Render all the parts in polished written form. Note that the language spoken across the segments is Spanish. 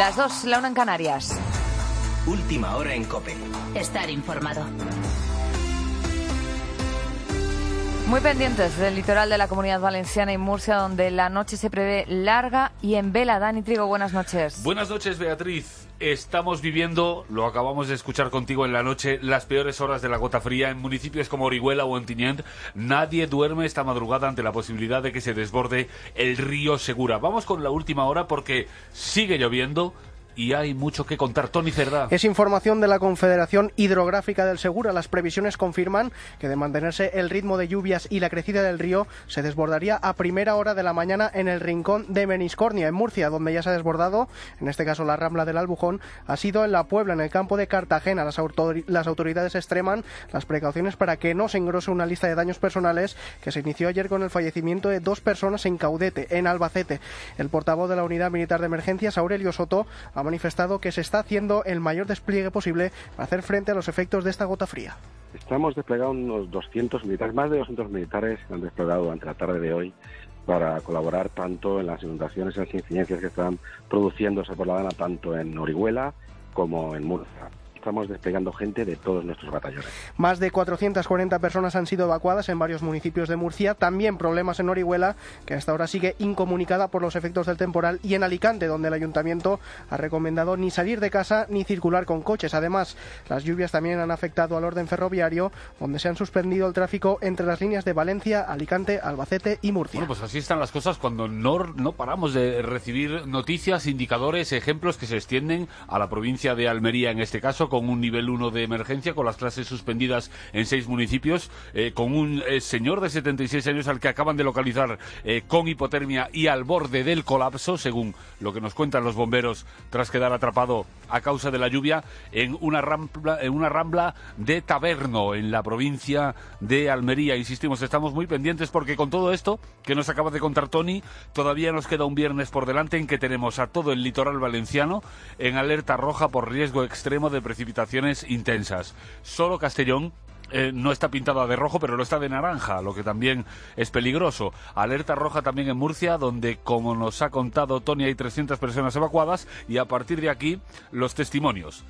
Las 2, la 1 en Canarias. Última hora en COPE. Estar informado. Muy pendientes del litoral de la Comunidad Valenciana y Murcia, donde la noche se prevé larga y en vela. Dani Trigo, buenas noches. Buenas noches, Beatriz. Estamos viviendo, lo acabamos de escuchar contigo en la noche, las peores horas de la gota fría en municipios como Orihuela o Ontinyent. Nadie duerme esta madrugada ante la posibilidad de que se desborde el río Segura. Vamos con la última hora porque sigue lloviendo y hay mucho que contar. Toni Cerdá. Es información de la Confederación Hidrográfica del Segura. Las previsiones confirman que de mantenerse el ritmo de lluvias y la crecida del río, se desbordaría a primera hora de la mañana en el rincón de Meniscornia, en Murcia, donde ya se ha desbordado, en este caso la Rambla del Albujón, ha sido en la Puebla, en el campo de Cartagena. Las autoridades extreman las precauciones para que no se engrose una lista de daños personales que se inició ayer con el fallecimiento de 2 personas en Caudete, en Albacete. El portavoz de la Unidad Militar de Emergencias, Aurelio Soto, ha manifestado que se está haciendo el mayor despliegue posible para hacer frente a los efectos de esta gota fría. Estamos desplegando unos 200 militares, más de 200 militares que han desplegado durante la tarde de hoy para colaborar tanto en las inundaciones y las incidencias que están produciéndose por la Dana, tanto en Orihuela como en Murcia. Estamos desplegando gente de todos nuestros batallones. Más de 440 personas han sido evacuadas en varios municipios de Murcia. También problemas en Orihuela, que hasta ahora sigue incomunicada por los efectos del temporal, y en Alicante, donde el ayuntamiento ha recomendado ni salir de casa ni circular con coches. Además, las lluvias también han afectado al orden ferroviario, donde se han suspendido el tráfico entre las líneas de Valencia, Alicante, Albacete y Murcia. Bueno, pues así están las cosas cuando no paramos de recibir noticias, indicadores, ejemplos que se extienden a la provincia de Almería, en este caso, con un nivel 1 de emergencia, con las clases suspendidas en 6 municipios, con un señor de 76 años al que acaban de localizar con hipotermia y al borde del colapso, según lo que nos cuentan los bomberos, tras quedar atrapado a causa de la lluvia en una rambla de Taberno, en la provincia de Almería. Insistimos, estamos muy pendientes porque con todo esto que nos acaba de contar Toni, todavía nos queda un viernes por delante en que tenemos a todo el litoral valenciano en alerta roja por riesgo extremo de precipitaciones intensas. Solo Castellón no está pintada de rojo, pero lo está de naranja, lo que también es peligroso. Alerta roja también en Murcia, donde, como nos ha contado Toni, hay 300 personas evacuadas, y a partir de aquí, los testimonios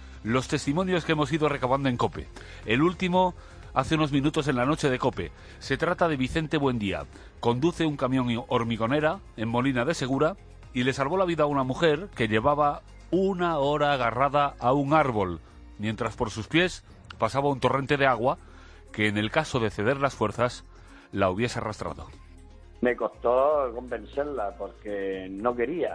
que hemos ido recabando en COPE. El último, hace unos minutos en la noche de COPE. Se trata de Vicente Buendía. Conduce un camión hormigonera en Molina de Segura y le salvó la vida a una mujer que llevaba 1 hora agarrada a un árbol, mientras por sus pies pasaba un torrente de agua que, en el caso de ceder las fuerzas, la hubiese arrastrado. Me costó convencerla porque no quería.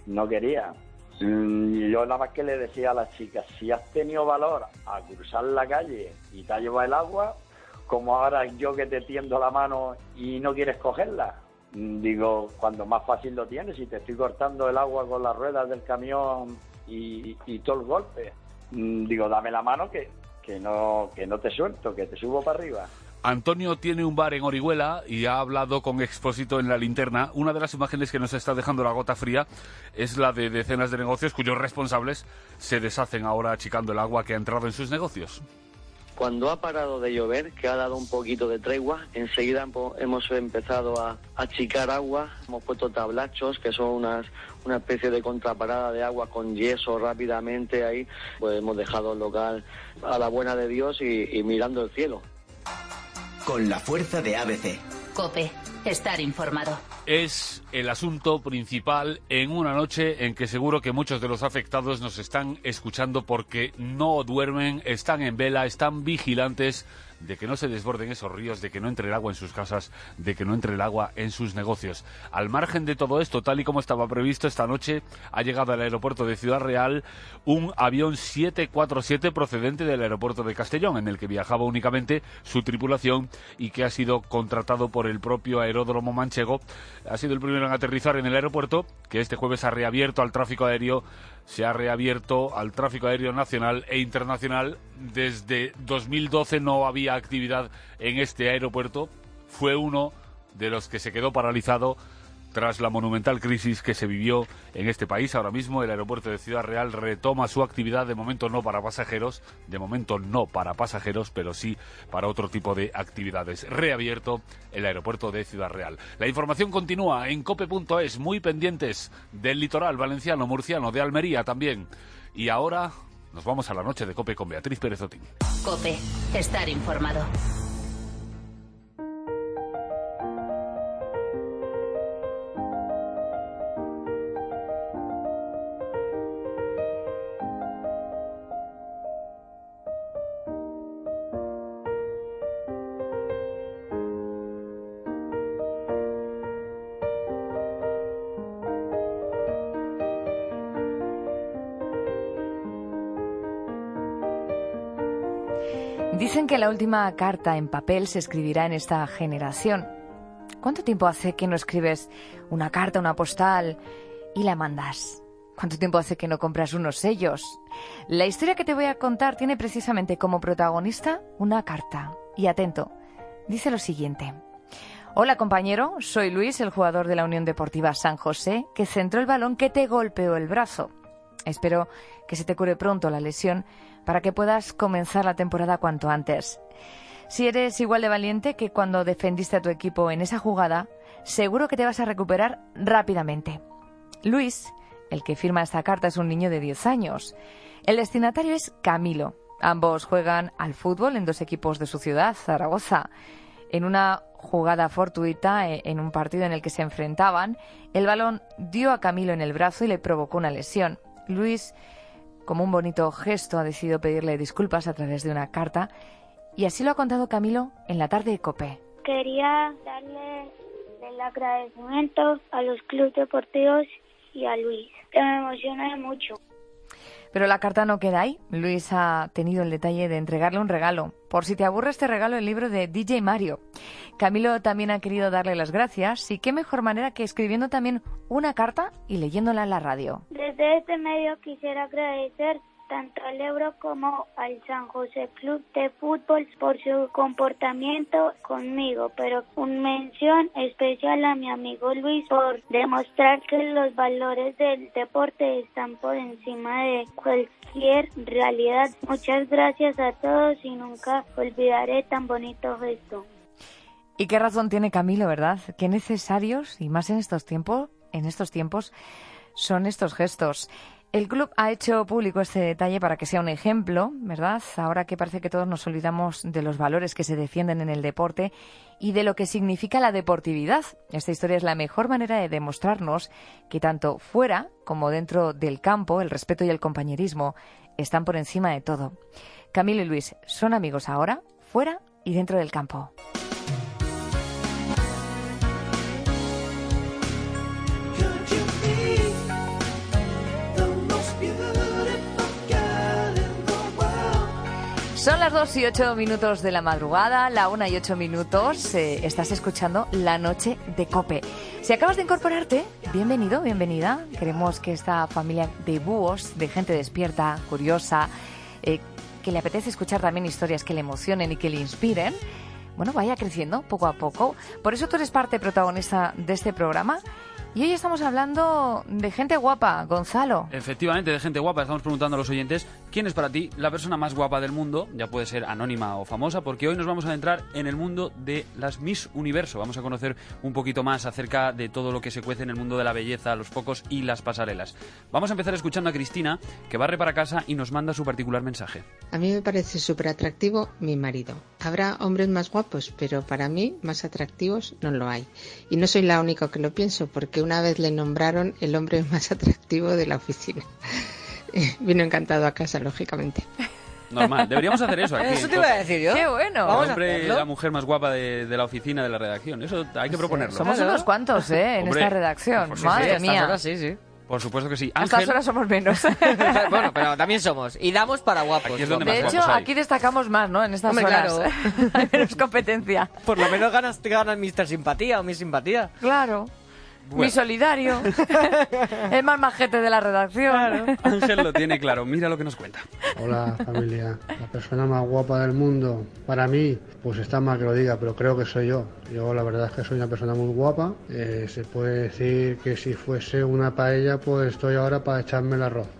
Yo nada más que le decía a la chica, si has tenido valor a cruzar la calle y te ha llevado el agua, como ahora yo que te tiendo la mano y no quieres cogerla. Digo, cuando más fácil lo tienes, si te estoy cortando el agua con las ruedas del camión y todo el golpe. Digo, dame la mano que no te suelto, que te subo para arriba. Antonio tiene un bar en Orihuela y ha hablado con Expósito en La Linterna. Una de las imágenes que nos está dejando la gota fría es la de decenas de negocios cuyos responsables se deshacen ahora achicando el agua que ha entrado en sus negocios. Cuando ha parado de llover, que ha dado un poquito de tregua, enseguida hemos empezado a achicar agua. Hemos puesto tablachos, que son una especie de contraparada de agua con yeso rápidamente ahí. Pues hemos dejado el local a la buena de Dios y mirando el cielo. Con la fuerza de ABC. COPE. Estar informado. Es el asunto principal en una noche en que seguro que muchos de los afectados nos están escuchando porque no duermen, están en vela, están vigilantes de que no se desborden esos ríos, de que no entre el agua en sus casas, de que no entre el agua en sus negocios. Al margen de todo esto, tal y como estaba previsto, esta noche ha llegado al aeropuerto de Ciudad Real un avión 747 procedente del aeropuerto de Castellón, en el que viajaba únicamente su tripulación y que ha sido contratado por el propio aeródromo manchego. Ha sido el primero en aterrizar en el aeropuerto, que este jueves ha reabierto al tráfico aéreo. Se ha reabierto al tráfico aéreo nacional e internacional. Desde 2012 no había actividad en este aeropuerto. Fue uno de los que se quedó paralizado Tras la monumental crisis que se vivió en este país, ahora mismo el aeropuerto de Ciudad Real retoma su actividad, de momento no para pasajeros, pero sí para otro tipo de actividades. Reabierto el aeropuerto de Ciudad Real. La información continúa en cope.es, muy pendientes del litoral valenciano, murciano, de Almería también. Y ahora nos vamos a la noche de COPE con Beatriz Pérez Otín. COPE, estar informado. Dicen que la última carta en papel se escribirá en esta generación. ¿Cuánto tiempo hace que no escribes una carta, una postal y la mandas? ¿Cuánto tiempo hace que no compras unos sellos? La historia que te voy a contar tiene precisamente como protagonista una carta. Y atento, dice lo siguiente. Hola compañero, soy Luis, el jugador de la Unión Deportiva San José, que centró el balón que te golpeó el brazo. Espero que se te cure pronto la lesión para que puedas comenzar la temporada cuanto antes. Si eres igual de valiente que cuando defendiste a tu equipo en esa jugada, seguro que te vas a recuperar rápidamente. Luis, el que firma esta carta, es un niño de 10 años. El destinatario es Camilo. Ambos juegan al fútbol en dos equipos de su ciudad, Zaragoza. En una jugada fortuita, en un partido en el que se enfrentaban, el balón dio a Camilo en el brazo y le provocó una lesión. Luis, como un bonito gesto, ha decidido pedirle disculpas a través de una carta, y así lo ha contado Camilo en la tarde de COPE. Quería darle el agradecimiento a los clubes deportivos y a Luis, que me emociona mucho. Pero la carta no queda ahí. Luis ha tenido el detalle de entregarle un regalo. Por si te aburre este regalo, el libro de DJ Mario. Camilo también ha querido darle las gracias, y qué mejor manera que escribiendo también una carta y leyéndola en la radio. Desde este medio quisiera agradecer tanto al Ebro como al San José Club de Fútbol por su comportamiento conmigo, pero con mención especial a mi amigo Luis por demostrar que los valores del deporte están por encima de cualquier realidad. Muchas gracias a todos y nunca olvidaré tan bonito gesto. Y qué razón tiene Camilo, ¿verdad? Qué necesarios, y más en estos tiempos, son estos gestos. El club ha hecho público este detalle para que sea un ejemplo, ¿verdad? Ahora que parece que todos nos olvidamos de los valores que se defienden en el deporte y de lo que significa la deportividad. Esta historia es la mejor manera de demostrarnos que tanto fuera como dentro del campo el respeto y el compañerismo están por encima de todo. Camilo y Luis son amigos ahora, fuera y dentro del campo. Son las 2:08 de la madrugada, la 1:08. Estás escuchando La Noche de COPE. Si acabas de incorporarte, bienvenido, bienvenida. Queremos que esta familia de búhos, de gente despierta, curiosa, que le apetece escuchar también historias que le emocionen y que le inspiren, bueno, vaya creciendo poco a poco. Por eso tú eres parte protagonista de este programa. Y hoy estamos hablando de gente guapa, Gonzalo. Efectivamente, de gente guapa. Estamos preguntando a los oyentes quién es para ti la persona más guapa del mundo. Ya puede ser anónima o famosa, porque hoy nos vamos a adentrar en el mundo de las Miss Universo. Vamos a conocer un poquito más acerca de todo lo que se cuece en el mundo de la belleza, los focos y las pasarelas. Vamos a empezar escuchando a Cristina, que barre para casa y nos manda su particular mensaje. A mí me parece súper atractivo mi marido. Habrá hombres más guapos, pero para mí más atractivos no lo hay. Y no soy la única que lo pienso, porque una vez le nombraron el hombre más atractivo de la oficina. Vino encantado a casa, lógicamente. Normal, deberíamos hacer eso aquí. Eso te iba a decir yo. ¡Qué bueno! El hombre y la mujer más guapa de la oficina, de la redacción. Eso hay que proponerlo. Somos unos cuantos, en Hombre, esta redacción. pues Madre sí, mía. Horas, sí. Por supuesto que sí. A estas horas somos menos. Bueno, pero también somos. Y damos para guapos. Aquí es donde De más hecho, guapos hay. aquí destacamos más, ¿no? En estas Hombre, horas. claro. Hay menos competencia. Por lo menos ganas Mr. Simpatía o Miss Simpatía. Claro. mi solidario, el más majete de la redacción. Ángel lo tiene claro, mira lo que nos cuenta. Hola familia, la persona más guapa del mundo, para mí, pues está mal que lo diga, pero creo que soy yo. Yo la verdad es que soy una persona muy guapa, se puede decir que si fuese una paella, pues estoy ahora para echarme el arroz.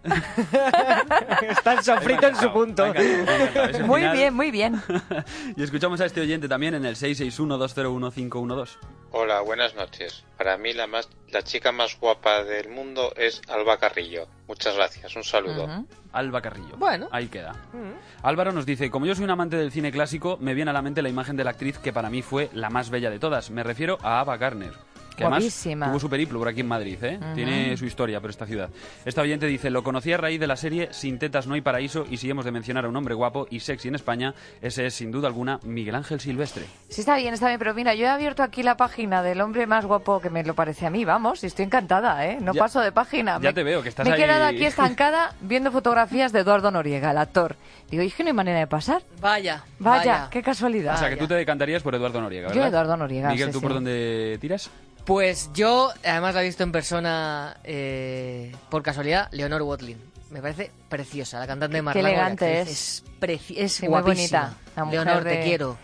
Está el sofrito en su punto. Muy bien, muy bien. Y escuchamos a este oyente también en el 661-201-512. Hola, buenas noches. Para mí la chica más guapa del mundo es Alba Carrillo. Muchas gracias, un saludo. Alba Carrillo. Bueno. Ahí queda. Álvaro nos dice, como yo soy un amante del cine clásico, me viene a la mente la imagen de la actriz que para mí fue la más bella de todas. Me refiero a Ava Gardner. Que además tuvo su periplo por aquí en Madrid, ¿eh? Tiene su historia por esta ciudad. Esta oyente dice, lo conocí a raíz de la serie Sin tetas no hay paraíso, y si hemos de mencionar a un hombre guapo y sexy en España, ese es sin duda alguna Miguel Ángel Silvestre. Sí, está bien, pero mira, yo he abierto aquí la página del hombre más guapo que me lo parece a mí, vamos, y estoy encantada, ¿eh? No paso de página. Ya te veo, que estás ahí. Me he quedado aquí estancada viendo fotografías de Eduardo Noriega, el actor. Digo, ¿y es que no hay manera de pasar? Vaya, qué casualidad. O sea, que tú te decantarías por Eduardo Noriega, ¿verdad? Yo Eduardo Noriega, Miguel, ¿tú sí. por dónde tiras? Pues yo, además la he visto en persona, por casualidad, Leonor Watling. Me parece preciosa, la cantante de Marlago. Qué elegante es. Es muy guapísima. bonita. Leonor, te quiero.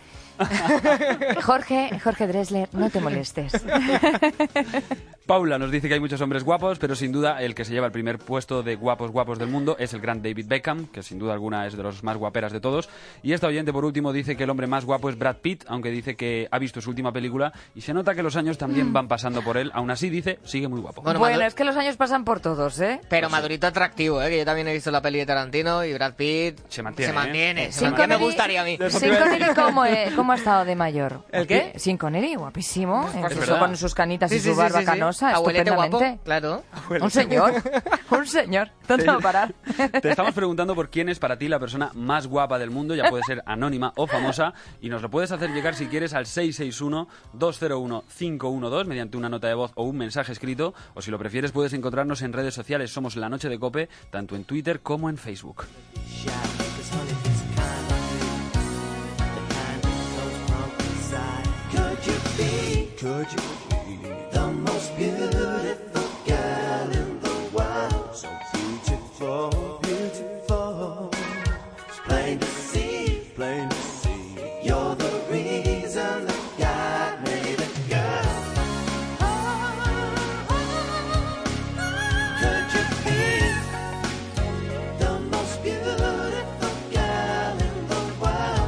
Jorge Dresler, no te molestes. Paula nos dice que hay muchos hombres guapos, pero sin duda el que se lleva el primer puesto de guapos del mundo es el gran David Beckham, que sin duda alguna es de los más guaperas de todos. Y esta oyente, por último, dice que el hombre más guapo es Brad Pitt, aunque dice que ha visto su última película y se nota que los años también van pasando por él. Aún así, dice, sigue muy guapo. Bueno, es que los años pasan por todos, ¿eh? Pero madurito atractivo, que yo también he visto la peli de Tarantino y Brad Pitt se mantiene. Me gustaría a mí. Sin Connery, ¿cómo ha estado de mayor? ¿El qué? Sin Connery, guapísimo. Pues con sus canitas y su barba canosa, Abuelete estupendamente. guapo, claro. Un señor. ¿Dónde va a parar? Te estamos preguntando por quién es para ti la persona más guapa del mundo, ya puede ser anónima o famosa, y nos lo puedes hacer llegar si quieres al 661-201-512 mediante una nota de voz o un mensaje escrito, o si lo prefieres puedes encontrarnos en redes sociales. Somos La Noche de Cope, tanto en Twitter como en Facebook. Could you be the most beautiful girl in the world? So beautiful, beautiful. It's plain to see, you're the reason that God made a girl. Could you be the most beautiful girl in the world?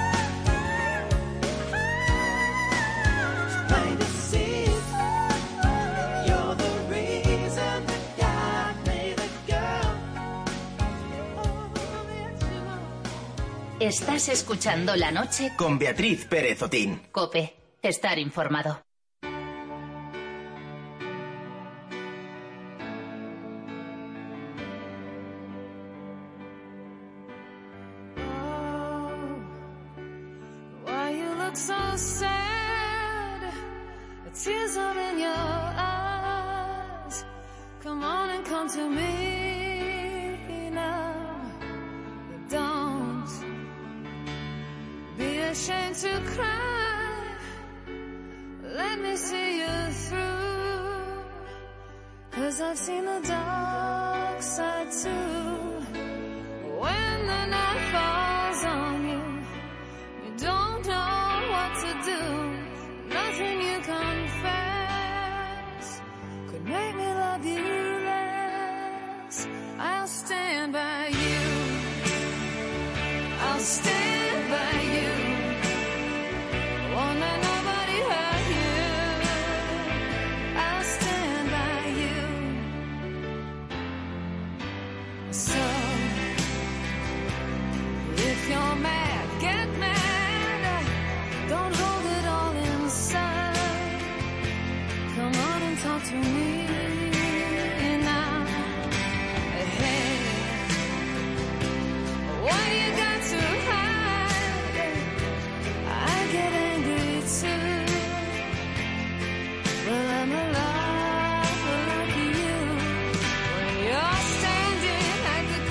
Estás escuchando La Noche con Beatriz Pérez Otín. Cope, estar informado. Why you look so sad? The tears are in your eyes. Come on and come to me now. Don't be ashamed to cry. Let me see you through. 'Cause I've seen the dark side too. When the night falls on you, you don't know what to do. Nothing you confess could make me love you less. I'll stand by you. I'll stand by you. Won't let nobody hurt you. I'll stand by you. So, if you're mad, get mad. Don't hold it all inside. Come on and talk to me now. Hey, what you got to hide? I get angry too. Well, I'm alive like you. When you're standing at the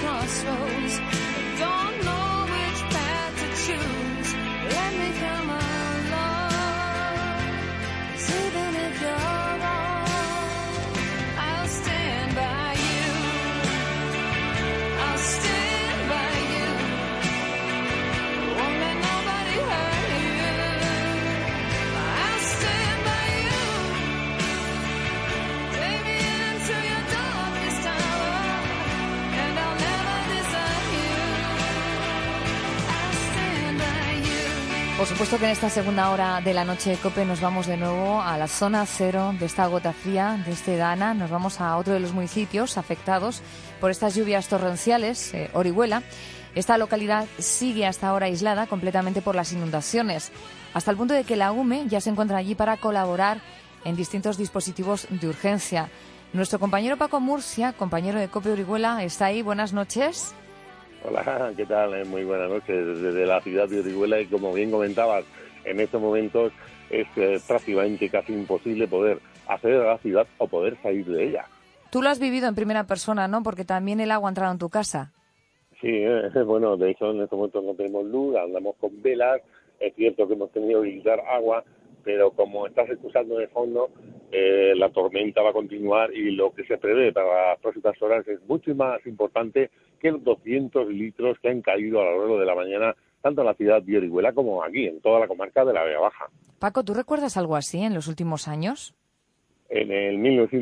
Por supuesto que en esta segunda hora de la noche de COPE nos vamos de nuevo a la zona cero de esta gota fría, de este Dana. Nos vamos a otro de los municipios afectados por estas lluvias torrenciales, Orihuela. Esta localidad sigue hasta ahora aislada completamente por las inundaciones, hasta el punto de que la UME ya se encuentra allí para colaborar en distintos dispositivos de urgencia. Nuestro compañero Paco Murcia, compañero de COPE Orihuela, está ahí. Buenas noches. Hola, ¿qué tal? Muy buenas noches desde la ciudad de Orihuela y como bien comentabas, en estos momentos es prácticamente casi imposible poder acceder a la ciudad o poder salir de ella. Tú lo has vivido en primera persona, ¿no? Porque también el agua ha entrado en tu casa. Sí, bueno, de hecho en estos momentos no tenemos luz, andamos con velas, es cierto que hemos tenido que quitar agua, pero como estás escuchando de fondo, la tormenta va a continuar y lo que se prevé para las próximas horas es mucho más importante que los 200 litros que han caído a lo largo de la mañana, tanto en la ciudad de Orihuela como aquí, en toda la comarca de la Vega Baja. Paco, ¿tú recuerdas algo así en los últimos años? En el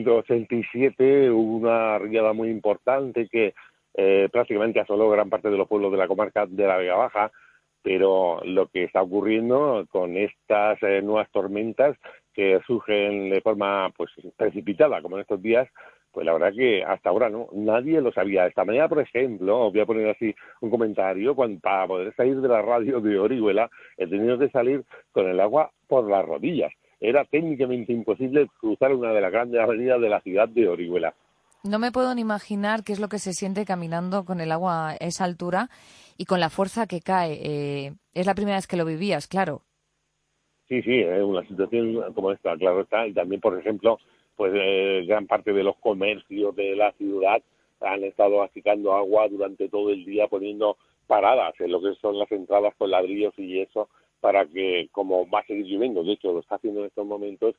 1987 hubo una riada muy importante que prácticamente asoló gran parte de los pueblos de la comarca de la Vega Baja, pero lo que está ocurriendo con estas nuevas tormentas que surgen de forma pues precipitada, como en estos días, pues la verdad que hasta ahora no, nadie lo sabía. Esta mañana, por ejemplo, os voy a poner así un comentario, para poder salir de la radio de Orihuela, he tenido que salir con el agua por las rodillas. Era técnicamente imposible cruzar una de las grandes avenidas de la ciudad de Orihuela. No me puedo ni imaginar qué es lo que se siente caminando con el agua a esa altura y con la fuerza que cae. Es la primera vez que lo vivías, claro. Sí, es una situación como esta, claro está, y también, por ejemplo, pues gran parte de los comercios de la ciudad han estado achicando agua durante todo el día, poniendo paradas en lo que son las entradas con ladrillos y eso, para que, como va a seguir lloviendo, de hecho lo está haciendo en estos momentos,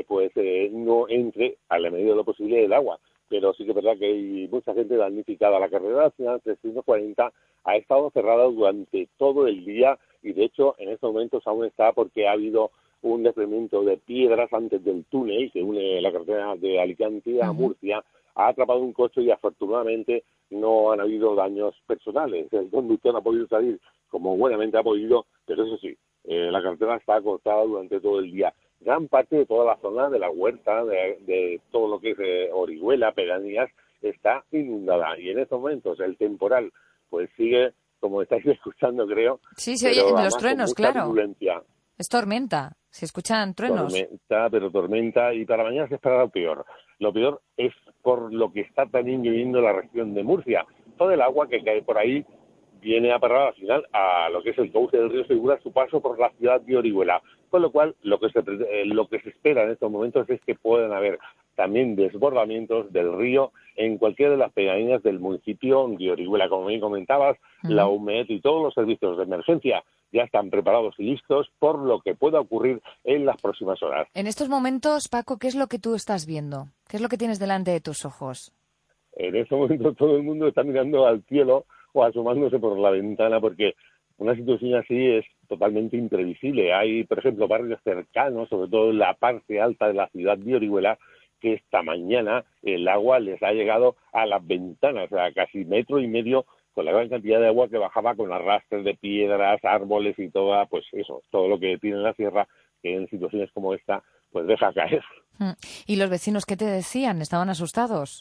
no entre a la medida de lo posible el agua. Pero sí que es verdad que hay mucha gente damnificada. La carretera nacional 340 ha estado cerrada durante todo el día y, de hecho, en estos momentos aún está porque ha habido un desprendimiento de piedras antes del túnel que une la carretera de Alicante a Murcia. Ha atrapado un coche y, afortunadamente, no han habido daños personales. El conductor ha podido salir como buenamente ha podido, pero eso sí, la carretera está cortada durante todo el día. Gran parte de toda la zona de la huerta, de todo lo que es Orihuela, pedanías, está inundada. Y en estos momentos el temporal pues sigue, como estáis escuchando, creo. Sí, se oyen los truenos, claro. Virulencia. Es tormenta, se escuchan truenos. Tormenta, y para mañana se espera lo peor. Lo peor es por lo que está también lloviendo la región de Murcia. Todo el agua que cae por ahí viene a parar al final a lo que es el cauce del río Segura, su paso por la ciudad de Orihuela. Con lo cual, lo que se espera en estos momentos es que puedan haber también desbordamientos del río en cualquiera de las pedanías del municipio de Orihuela. Como bien comentabas, la UMED y todos los servicios de emergencia ya están preparados y listos por lo que pueda ocurrir en las próximas horas. En estos momentos, Paco, ¿qué es lo que tú estás viendo? ¿Qué es lo que tienes delante de tus ojos? En estos momentos todo el mundo está mirando al cielo o asomándose por la ventana porque una situación así es totalmente imprevisible. Hay, por ejemplo, barrios cercanos, sobre todo en la parte alta de la ciudad de Orihuela, que esta mañana el agua les ha llegado a las ventanas, a casi 1,5 metros, con la gran cantidad de agua que bajaba con arrastres de piedras, árboles y todo lo que tiene la sierra, que en situaciones como esta, pues deja caer. ¿Y los vecinos qué te decían? ¿Estaban asustados?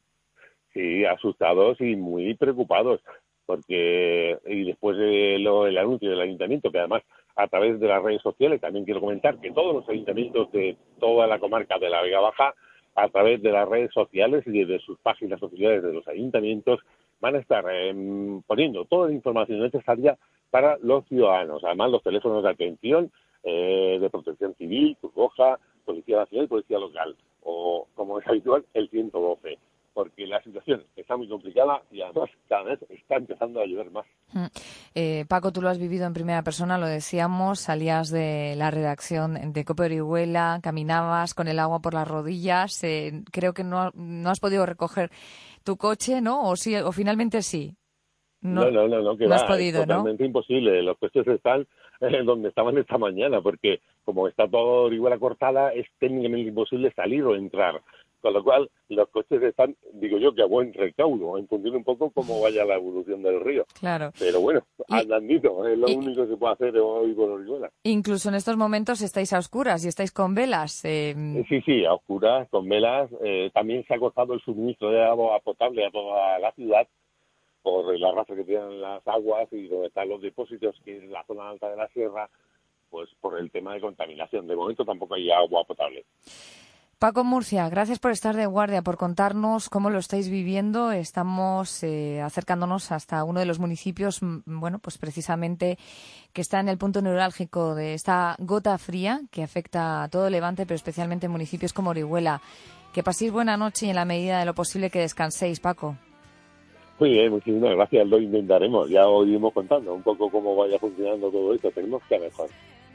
Sí, asustados y muy preocupados. Porque y después el anuncio del ayuntamiento, que además a través de las redes sociales, también quiero comentar que todos los ayuntamientos de toda la comarca de la Vega Baja, a través de las redes sociales y de sus páginas oficiales de los ayuntamientos, van a estar poniendo toda la información necesaria para los ciudadanos. Además, los teléfonos de atención de Protección Civil, Cruz Roja, Policía Nacional y Policía Local, o, como es habitual, el 112. Porque la situación está muy complicada y además cada vez está empezando a llover más. Paco, tú lo has vivido en primera persona, lo decíamos, salías de la redacción de COPE Orihuela, caminabas con el agua por las rodillas, creo que no has podido recoger tu coche, ¿no? O finalmente sí. No, que no has va, podido, es totalmente imposible. Los coches están donde estaban esta mañana, porque como está todo Orihuela cortada, es técnicamente imposible salir o entrar. Con lo cual, los coches están, digo yo, que a buen recaudo, en función un poco cómo vaya la evolución del río. Claro. Pero bueno, andandito, es lo único que se puede hacer hoy por Orihuela. Incluso en estos momentos estáis a oscuras y estáis con velas. Sí, a oscuras, con velas. También se ha cortado el suministro de agua potable a toda la ciudad por el arrastre que tienen las aguas y donde están los depósitos, que es la zona alta de la sierra, pues por el tema de contaminación. De momento tampoco hay agua potable. Paco Murcia, gracias por estar de guardia, por contarnos cómo lo estáis viviendo. Estamos acercándonos hasta uno de los municipios, bueno, pues precisamente que está en el punto neurálgico de esta gota fría que afecta a todo Levante, pero especialmente en municipios como Orihuela. Que paséis buena noche y en la medida de lo posible que descanséis, Paco. Muy bien, muchísimas gracias, lo intentaremos. Ya os iremos contando un poco cómo vaya funcionando todo esto. Tenemos que mejorar.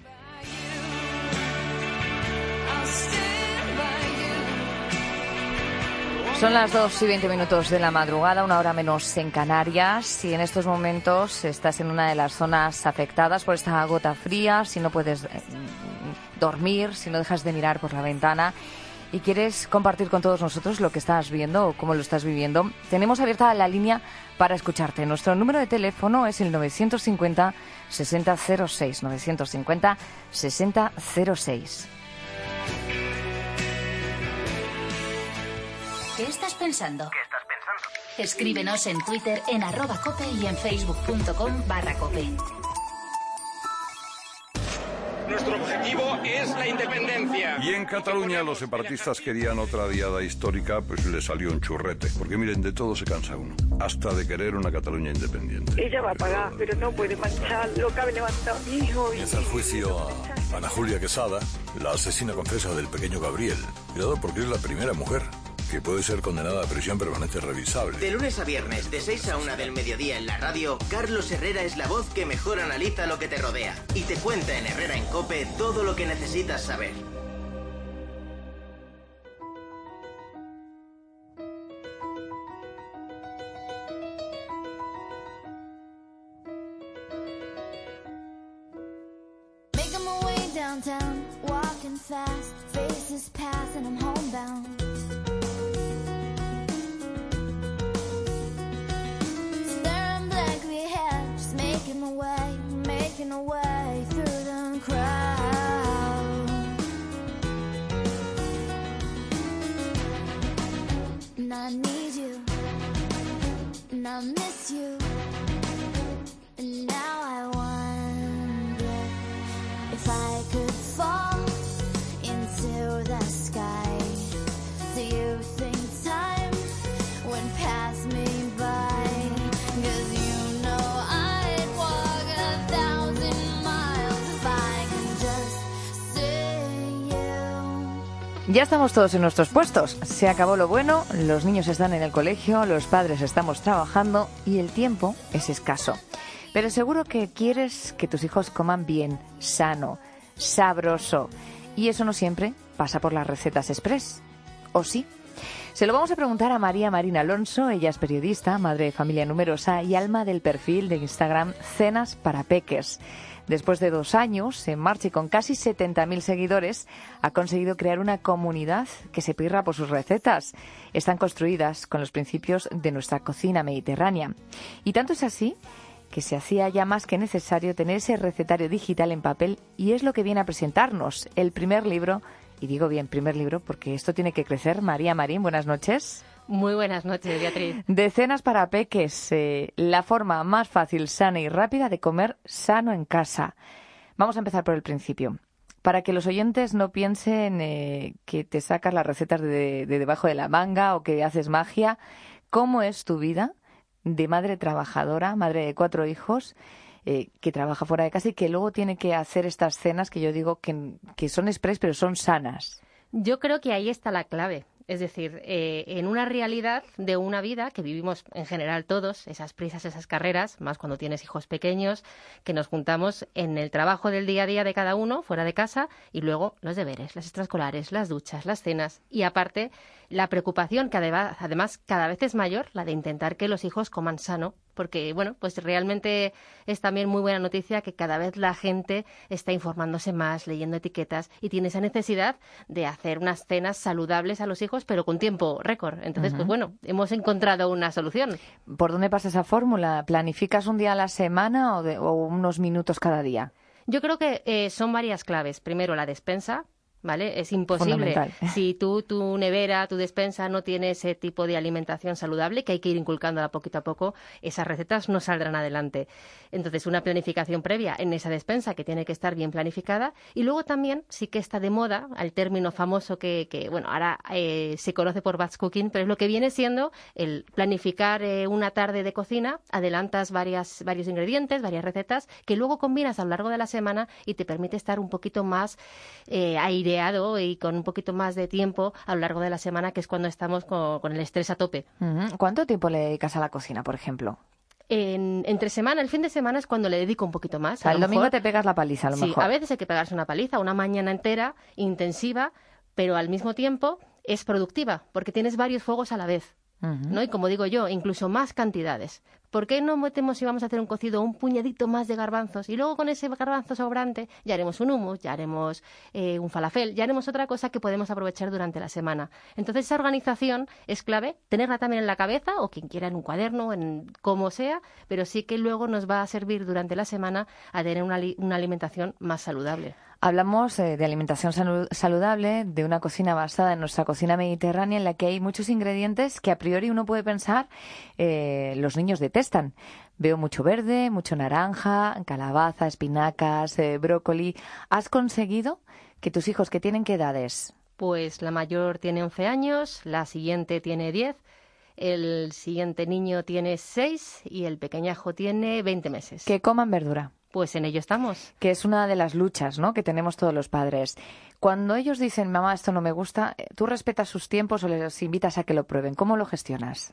Son las 2:20 de la madrugada, 1 hora menos en Canarias, y en estos momentos estás en una de las zonas afectadas por esta gota fría, si no puedes dormir, si no dejas de mirar por la ventana y quieres compartir con todos nosotros lo que estás viendo o cómo lo estás viviendo, tenemos abierta la línea para escucharte. Nuestro número de teléfono es el 950-6006, 950-6006. ¿Qué estás pensando? Escríbenos en Twitter en @cope y en facebook.com/cope. Nuestro objetivo es la independencia. Y en Cataluña los separatistas querían otra diada histórica, pues les salió un churrete. Porque miren, de todo se cansa uno. Hasta de querer una Cataluña independiente. Ella va a pagar, pero no puede manchar lo que ha levantado mi hijo. Comienza el juicio a Ana Julia Quesada, la asesina confesa del pequeño Gabriel. Cuidado porque es la primera mujer que puede ser condenada a prisión permanente revisable. De lunes a viernes, de 6 a 1 del mediodía en la radio, Carlos Herrera es la voz que mejor analiza lo que te rodea y te cuenta en Herrera en COPE todo lo que necesitas saber. Making my way downtown, walking fast, faces pass and I'm homebound. Staring blankly ahead, just making my way through the crowd. And I need you, and I miss you, and now I wonder if I could fall into the sky. Do you think time would pass me by? 'Cause you know I'd walk 1,000 miles if I could just see you. Ya estamos todos en nuestros puestos. Se acabó lo bueno, los niños están en el colegio, los padres estamos trabajando y el tiempo es escaso. Pero seguro que quieres que tus hijos coman bien, sano, sabroso. Y eso no siempre pasa por las recetas express. ¿O sí? Se lo vamos a preguntar a María Marina Alonso. Ella es periodista, madre de familia numerosa y alma del perfil de Instagram Cenas para Peques. Después de 2 años en marcha y con casi 70.000 seguidores, ha conseguido crear una comunidad que se pirra por sus recetas. Están construidas con los principios de nuestra cocina mediterránea. Y tanto es así que se hacía ya más que necesario tener ese recetario digital en papel, y es lo que viene a presentarnos, el primer libro, y digo bien primer libro porque esto tiene que crecer. María Marín, buenas noches. Muy buenas noches, Beatriz. De Cenas para Peques, la forma más fácil, sana y rápida de comer sano en casa. Vamos a empezar por el principio. Para que los oyentes no piensen que te sacas las recetas de debajo de la manga o que haces magia, ¿cómo es tu vida de madre trabajadora, madre de 4 hijos, que trabaja fuera de casa y que luego tiene que hacer estas cenas que yo digo que son express pero son sanas? Yo creo que ahí está la clave. Es decir, en una realidad de una vida que vivimos en general todos, esas prisas, esas carreras, más cuando tienes hijos pequeños, que nos juntamos en el trabajo del día a día de cada uno, fuera de casa, y luego los deberes, las extraescolares, las duchas, las cenas, y aparte la preocupación que además cada vez es mayor, la de intentar que los hijos coman sano, porque, bueno, pues realmente es también muy buena noticia que cada vez la gente está informándose más, leyendo etiquetas y tiene esa necesidad de hacer unas cenas saludables a los hijos, pero con tiempo récord. Entonces, pues bueno, hemos encontrado una solución. ¿Por dónde pasa esa fórmula? ¿Planificas un día a la semana o unos minutos cada día? Yo creo que son varias claves. Primero, la despensa. ¿Vale? Es imposible. Fundamental. Si tu nevera, tu despensa no tiene ese tipo de alimentación saludable, que hay que ir inculcándola poquito a poco, esas recetas no saldrán adelante. Entonces, una planificación previa en esa despensa que tiene que estar bien planificada. Y luego también sí que está de moda el término famoso que bueno, ahora se conoce por batch cooking, pero es lo que viene siendo el planificar una tarde de cocina, adelantas varios ingredientes, varias recetas, que luego combinas a lo largo de la semana y te permite estar un poquito más aireado y con un poquito más de tiempo a lo largo de la semana, que es cuando estamos con el estrés a tope. ¿Cuánto tiempo le dedicas a la cocina, por ejemplo? Entre semana, el fin de semana es cuando le dedico un poquito más. O sea, el domingo te pegas la paliza, a lo mejor. Sí, a veces hay que pegarse una paliza, una mañana entera, intensiva, pero al mismo tiempo es productiva, porque tienes varios fuegos a la vez. ¿No? Y como digo yo, incluso más cantidades. ¿Por qué no metemos, si vamos a hacer un cocido, un puñadito más de garbanzos y luego con ese garbanzo sobrante ya haremos un hummus, ya haremos un falafel, ya haremos otra cosa que podemos aprovechar durante la semana? Entonces esa organización es clave, tenerla también en la cabeza o quien quiera en un cuaderno, en como sea, pero sí que luego nos va a servir durante la semana a tener una alimentación más saludable. Hablamos de alimentación saludable, de una cocina basada en nuestra cocina mediterránea en la que hay muchos ingredientes que a priori uno puede pensar los niños detestan. Veo mucho verde, mucho naranja, calabaza, espinacas, brócoli. ¿Has conseguido que tus hijos, que tienen qué edades? Pues la mayor tiene 11 años, la siguiente tiene 10, el siguiente niño tiene 6 y el pequeñajo tiene 20 meses. Que coman verdura. Pues en ello estamos. Que es una de las luchas, ¿no?, que tenemos todos los padres. Cuando ellos dicen, mamá, esto no me gusta, ¿tú respetas sus tiempos o les invitas a que lo prueben? ¿Cómo lo gestionas?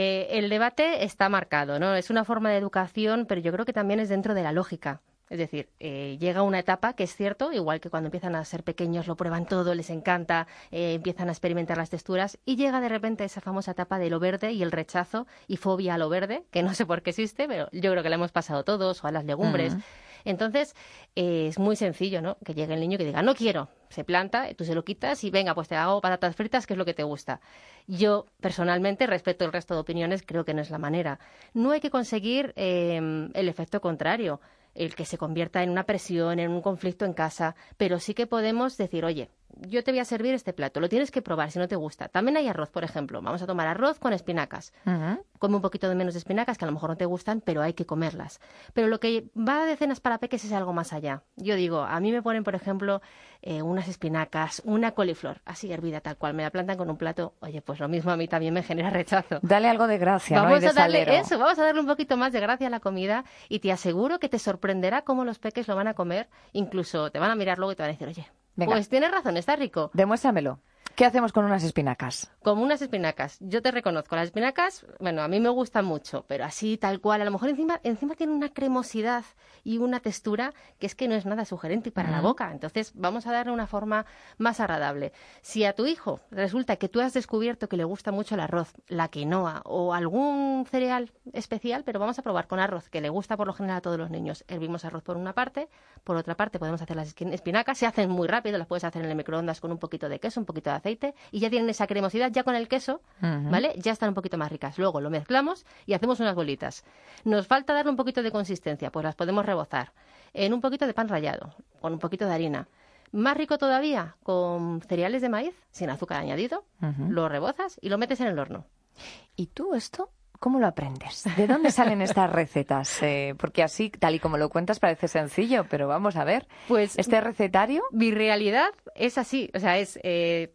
El debate está marcado, ¿no? Es una forma de educación, pero yo creo que también es dentro de la lógica. Es decir, llega una etapa que es cierto, igual que cuando empiezan a ser pequeños lo prueban todo, les encanta, empiezan a experimentar las texturas y llega de repente esa famosa etapa de lo verde y el rechazo y fobia a lo verde, que no sé por qué existe, pero yo creo que la hemos pasado todos, o a las legumbres. Entonces, es muy sencillo, ¿no?, que llegue el niño que diga, no quiero, se planta, tú se lo quitas y venga, pues te hago patatas fritas, que es lo que te gusta. Yo, personalmente, respecto al resto de opiniones, creo que no es la manera. No hay que conseguir el efecto contrario, el que se convierta en una presión, en un conflicto en casa, pero sí que podemos decir, oye, yo te voy a servir este plato, lo tienes que probar si no te gusta. También hay arroz, por ejemplo. Vamos a tomar arroz con espinacas. Come un poquito de menos de espinacas, que a lo mejor no te gustan, pero hay que comerlas. Pero lo que va de cenas para peques es algo más allá. Yo digo, a mí me ponen, por ejemplo, unas espinacas, una coliflor, así hervida tal cual, me la plantan con un plato. Oye, pues lo mismo a mí también me genera rechazo. Dale algo de gracia, vamos ¿no? Y de a darle salero. eso, vamos a darle un poquito más de gracia a la comida y te aseguro que te sorprenderá cómo los peques lo van a comer. Incluso te van a mirar luego y te van a decir, oye, venga, pues tienes razón, está rico. Demuéstramelo. ¿Qué hacemos con unas espinacas? Como unas espinacas. Yo te reconozco, las espinacas, bueno, a mí me gustan mucho, pero así tal cual, a lo mejor encima tiene una cremosidad y una textura que es que no es nada sugerente para la boca. Entonces vamos a darle una forma más agradable. Si a tu hijo resulta que tú has descubierto que le gusta mucho el arroz, la quinoa o algún cereal especial, pero vamos a probar con arroz, que le gusta por lo general a todos los niños. Hervimos arroz por una parte, por otra parte podemos hacer las espinacas, se hacen muy rápido, las puedes hacer en el microondas con un poquito de queso, un poquito de aceite y ya tienen esa cremosidad, ya con el queso, ¿vale? Ya están un poquito más ricas. Luego lo mezclamos y hacemos unas bolitas. Nos falta darle un poquito de consistencia, pues las podemos rebozar en un poquito de pan rallado, con un poquito de harina. Más rico todavía, con cereales de maíz, sin azúcar añadido, lo rebozas y lo metes en el horno. ¿Y tú esto cómo lo aprendes? ¿De dónde salen estas recetas? Porque así, tal y como lo cuentas, parece sencillo, pero vamos a ver. Pues ¿este recetario? Mi realidad es así, o sea, es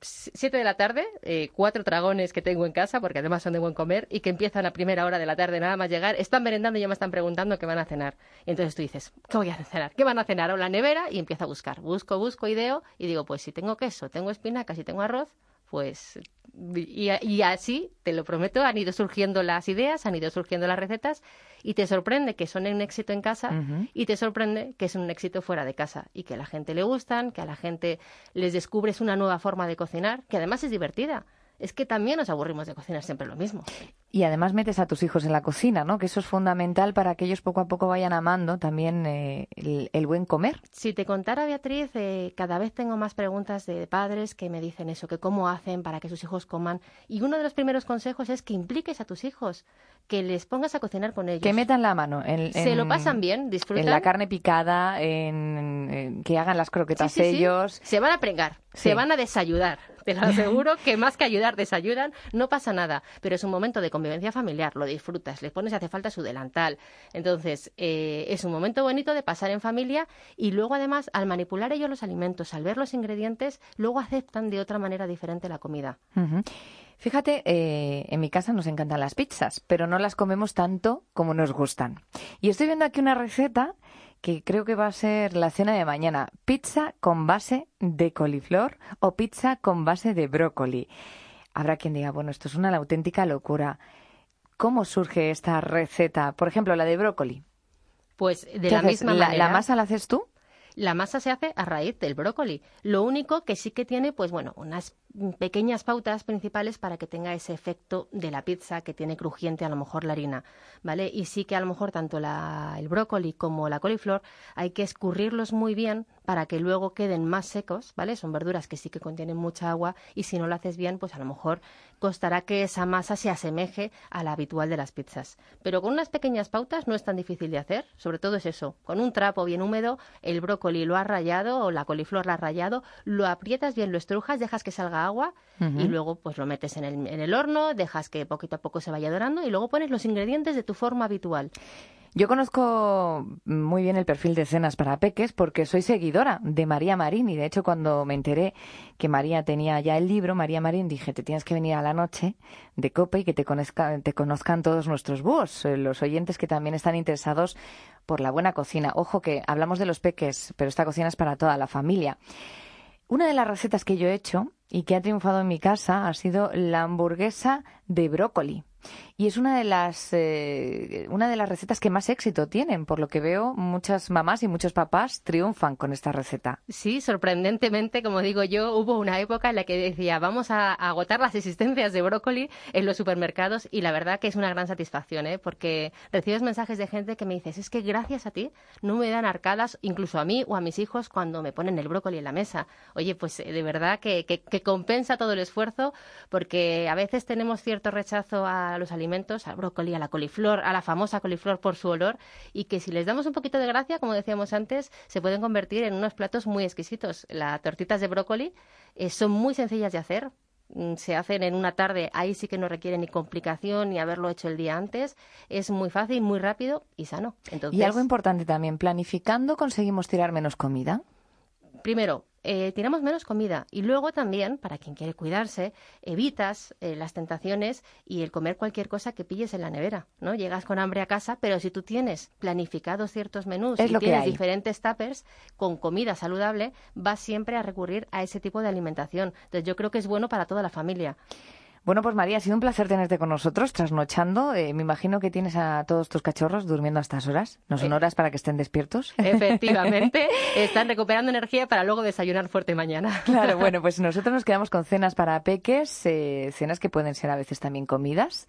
7 de la tarde, 4 dragones que tengo en casa, porque además son de buen comer, y que empiezan a primera hora de la tarde nada más llegar, están merendando y ya me están preguntando qué van a cenar. Y entonces tú dices, ¿qué voy a cenar? ¿Qué van a cenar? O la nevera, y empiezo a buscar. Busco, ideo, y digo, pues si tengo queso, tengo espinacas y tengo arroz, pues... Y así, te lo prometo, han ido surgiendo las ideas, han ido surgiendo las recetas y te sorprende que son un éxito en casa y te sorprende que son un éxito fuera de casa y que a la gente le gustan, que a la gente les descubres una nueva forma de cocinar, que además es divertida. Es que también nos aburrimos de cocinar siempre lo mismo. Y además metes a tus hijos en la cocina, ¿no? Que eso es fundamental para que ellos poco a poco vayan amando también el buen comer. Si te contara, Beatriz, cada vez tengo más preguntas de padres que me dicen eso, que cómo hacen para que sus hijos coman. Y uno de los primeros consejos es que impliques a tus hijos, que les pongas a cocinar con ellos. Que metan la mano. Se lo pasan bien, disfrutan. En la carne picada, que hagan las croquetas Sí. ellos. Se van a pregar, se van a desayudar. Te lo aseguro que más que ayudar, desayudan, no pasa nada. Pero es un momento de convivencia familiar, lo disfrutas, les pones si hace falta su delantal. Entonces, es un momento bonito de pasar en familia y luego además, al manipular ellos los alimentos, al ver los ingredientes, luego aceptan de otra manera diferente la comida. Uh-huh. Fíjate, en mi casa nos encantan las pizzas, pero no las comemos tanto como nos gustan. Y estoy viendo aquí una receta que creo que va a ser la cena de mañana. Pizza con base de coliflor o pizza con base de brócoli. Habrá quien diga, bueno, esto es una auténtica locura. ¿Cómo surge esta receta? Por ejemplo, la de brócoli. Pues de la misma manera. ¿La masa la haces tú? La masa se hace a raíz del brócoli. Lo único que sí que tiene, pues bueno, unas pequeñas pautas principales para que tenga ese efecto de la pizza que tiene crujiente a lo mejor la harina, ¿vale? Y sí que a lo mejor tanto el brócoli como la coliflor hay que escurrirlos muy bien para que luego queden más secos, ¿vale? Son verduras que sí que contienen mucha agua y si no lo haces bien, pues a lo mejor costará que esa masa se asemeje a la habitual de las pizzas. Pero con unas pequeñas pautas no es tan difícil de hacer, sobre todo es eso, con un trapo bien húmedo, el brócoli lo has rallado o la coliflor la has rallado, lo aprietas bien, lo estrujas, dejas que salga agua y luego pues lo metes en el horno, dejas que poquito a poco se vaya dorando y luego pones los ingredientes de tu forma habitual. Yo conozco muy bien el perfil de Cenas para Peques porque soy seguidora de María Marín y de hecho cuando me enteré que María tenía ya el libro, María Marín, dije, te tienes que venir a la noche de COPE y que te conozcan todos nuestros búhos, los oyentes que también están interesados por la buena cocina. Ojo que hablamos de los peques, pero esta cocina es para toda la familia. Una de las recetas que yo he hecho y que ha triunfado en mi casa ha sido la hamburguesa de brócoli. Y es una de las recetas que más éxito tienen. Por lo que veo, muchas mamás y muchos papás triunfan con esta receta. Sí, sorprendentemente, como digo yo, hubo una época en la que decía, vamos a agotar las existencias de brócoli en los supermercados y la verdad que es una gran satisfacción, porque recibes mensajes de gente que me dices, es que gracias a ti no me dan arcadas, incluso a mí o a mis hijos, cuando me ponen el brócoli en la mesa. Oye, pues de verdad que compensa todo el esfuerzo porque a veces tenemos cierto rechazo a los alimentos, al brócoli, a la coliflor, a la famosa coliflor por su olor y que si les damos un poquito de gracia, como decíamos antes, se pueden convertir en unos platos muy exquisitos. Las tortitas de brócoli son muy sencillas de hacer, se hacen en una tarde, ahí sí que no requiere ni complicación ni haberlo hecho el día antes, es muy fácil, muy rápido y sano. Entonces, y algo importante también, planificando conseguimos tirar menos comida. Primero, tiramos menos comida y luego también, para quien quiere cuidarse, evitas las tentaciones y el comer cualquier cosa que pilles en la nevera, ¿no? Llegas con hambre a casa, pero si tú tienes planificados ciertos menús y tienes diferentes tuppers con comida saludable, vas siempre a recurrir a ese tipo de alimentación. Entonces yo creo que es bueno para toda la familia. Bueno, pues María, ha sido un placer tenerte con nosotros, trasnochando. Me imagino que tienes a todos tus cachorros durmiendo a estas horas. ¿No son horas para que estén despiertos? Efectivamente, están recuperando energía para luego desayunar fuerte mañana. Claro, bueno, pues nosotros nos quedamos con cenas para peques, cenas que pueden ser a veces también comidas.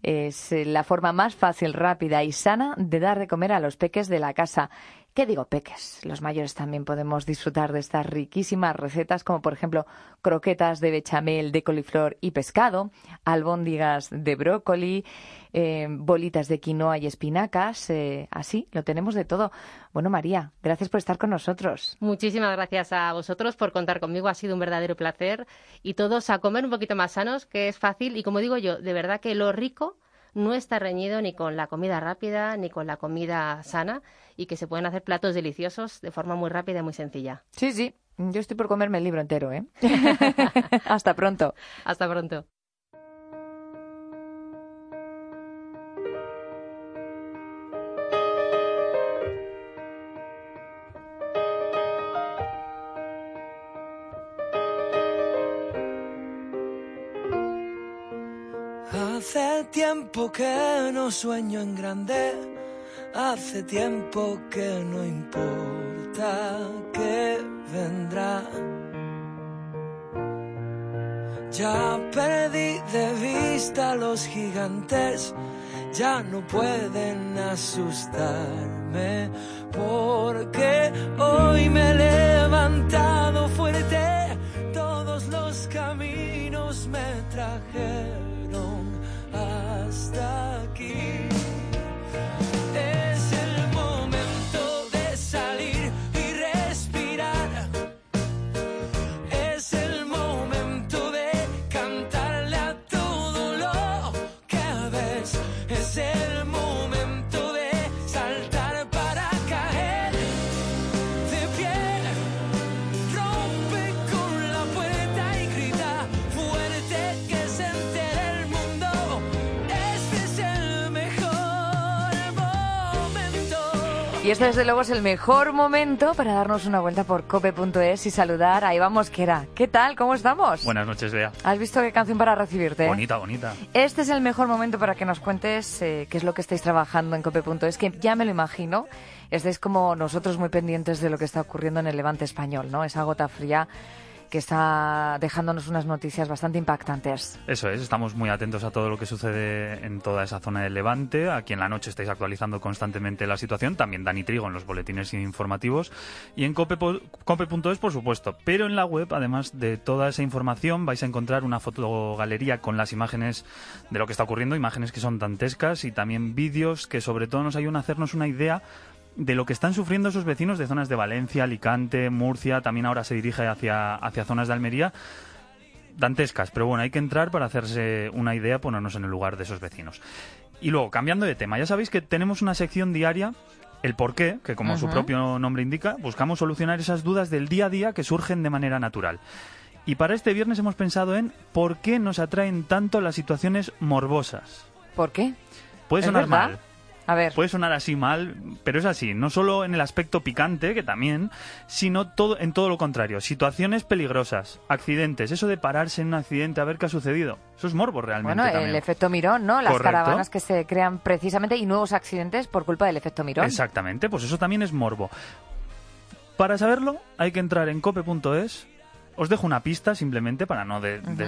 Es la forma más fácil, rápida y sana de dar de comer a los peques de la casa. ¿Qué digo peques? Los mayores también podemos disfrutar de estas riquísimas recetas, como por ejemplo croquetas de bechamel, de coliflor y pescado, albóndigas de brócoli, bolitas de quinoa y espinacas, así, lo tenemos de todo. Bueno, María, gracias por estar con nosotros. Muchísimas gracias a vosotros por contar conmigo, ha sido un verdadero placer. Y todos a comer un poquito más sanos, que es fácil, y como digo yo, de verdad que lo rico no está reñido ni con la comida rápida ni con la comida sana y que se pueden hacer platos deliciosos de forma muy rápida y muy sencilla. Sí, sí, yo estoy por comerme el libro entero, ¿eh? Hasta pronto. Hasta pronto. Hace tiempo que no sueño en grande, hace tiempo que no importa qué vendrá. Ya perdí de vista a los gigantes, ya no pueden asustarme, porque hoy me he levantado fuerte, todos los caminos me trajeron hasta aquí. Es el momento de salir y respirar, es el momento de cantarle a todo lo que ves, es el momento de saltar para caer de pie, rompe con la puerta y grita fuerte que se entere el mundo, este es el mejor momento. Y este desde luego es el mejor momento para darnos una vuelta por cope.es y saludar a Iván Mosquera. ¿Qué tal? ¿Cómo estamos? Buenas noches, Bea. ¿Has visto qué canción para recibirte? Bonita, bonita. Este es el mejor momento para que nos cuentes qué es lo que estáis trabajando en cope.es, que ya me lo imagino. Estáis como nosotros muy pendientes de lo que está ocurriendo en el Levante español, ¿no? Esa gota fría que está dejándonos unas noticias bastante impactantes. Eso es, estamos muy atentos a todo lo que sucede en toda esa zona del Levante. Aquí en la noche estáis actualizando constantemente la situación. También Dani Trigo en los boletines informativos. Y en cope.es, por supuesto. Pero en la web, además de toda esa información, vais a encontrar una fotogalería con las imágenes de lo que está ocurriendo. Imágenes que son dantescas y también vídeos que sobre todo nos ayudan a hacernos una idea de lo que están sufriendo esos vecinos de zonas de Valencia, Alicante, Murcia, también ahora se dirige hacia zonas de Almería, dantescas, pero bueno, hay que entrar para hacerse una idea, ponernos en el lugar de esos vecinos. Y luego, cambiando de tema, ya sabéis que tenemos una sección diaria, El Porqué, que como su propio nombre indica, buscamos solucionar esas dudas del día a día que surgen de manera natural. Y para este viernes hemos pensado en por qué nos atraen tanto las situaciones morbosas. ¿Por qué? Puede sonar mal. A ver. Puede sonar así mal, pero es así. No solo en el aspecto picante, que también, sino en todo lo contrario. Situaciones peligrosas, accidentes, eso de pararse en un accidente a ver qué ha sucedido. Eso es morbo realmente. Bueno, también. el efecto Mirón, ¿no? Las Correcto. caravanas que se crean precisamente y nuevos accidentes por culpa del efecto Mirón. Exactamente, pues eso también es morbo. Para saberlo, hay que entrar en cope.es. Os dejo una pista simplemente para no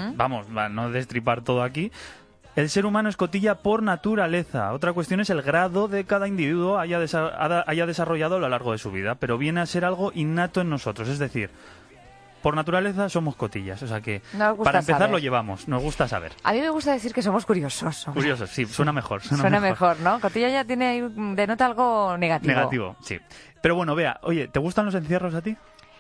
no destripar todo aquí. El ser humano es cotilla por naturaleza. Otra cuestión es el grado de cada individuo haya desarrollado a lo largo de su vida, pero viene a ser algo innato en nosotros. Es decir, por naturaleza somos cotillas. O sea que, Nos gusta para empezar, saber. lo llevamos. Nos gusta saber. A mí me gusta decir que somos curiosos. Curiosos, sí, suena mejor. Suena mejor, ¿no? Cotilla ya denota algo negativo. Negativo, sí. Pero bueno, Bea, oye, ¿te gustan los encierros a ti?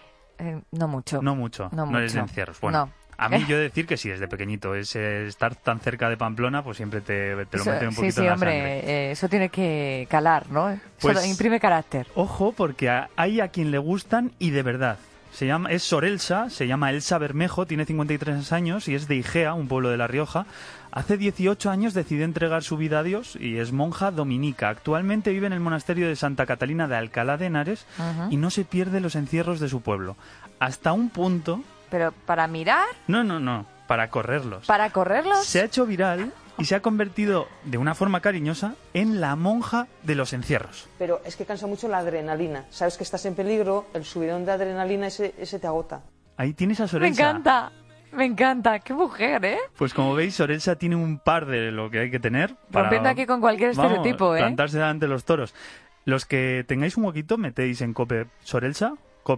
No mucho. No mucho. No eres de encierros. Bueno. No. A mí yo he de decir que sí, desde pequeñito. Estar tan cerca de Pamplona, pues siempre te lo meten un poquito en la sangre. hombre, eso tiene que calar, ¿no? Pues, eso imprime carácter. Ojo, porque hay a quien le gustan y de verdad. Es Sorelsa, se llama Elsa Bermejo, tiene 53 años y es de Igea, un pueblo de La Rioja. Hace 18 años decidió entregar su vida a Dios y es monja dominica. Actualmente vive en el monasterio de Santa Catalina de Alcalá de Henares y no se pierde los encierros de su pueblo. Hasta un punto... ¿Pero para mirar? No, para correrlos. ¿Para correrlos? Se ha hecho viral y se ha convertido de una forma cariñosa en la monja de los encierros. Pero es que cansa mucho la adrenalina. Sabes que estás en peligro, el subidón de adrenalina ese te agota. Ahí tienes a Sorelsa. Me encanta. Qué mujer, ¿eh? Pues como veis, Sorelsa tiene un par de lo que hay que tener. Rompiendo aquí con cualquier estereotipo, ¿eh? Plantarse delante de los toros. Los que tengáis un huequito, metéis en Cope Sorelsa,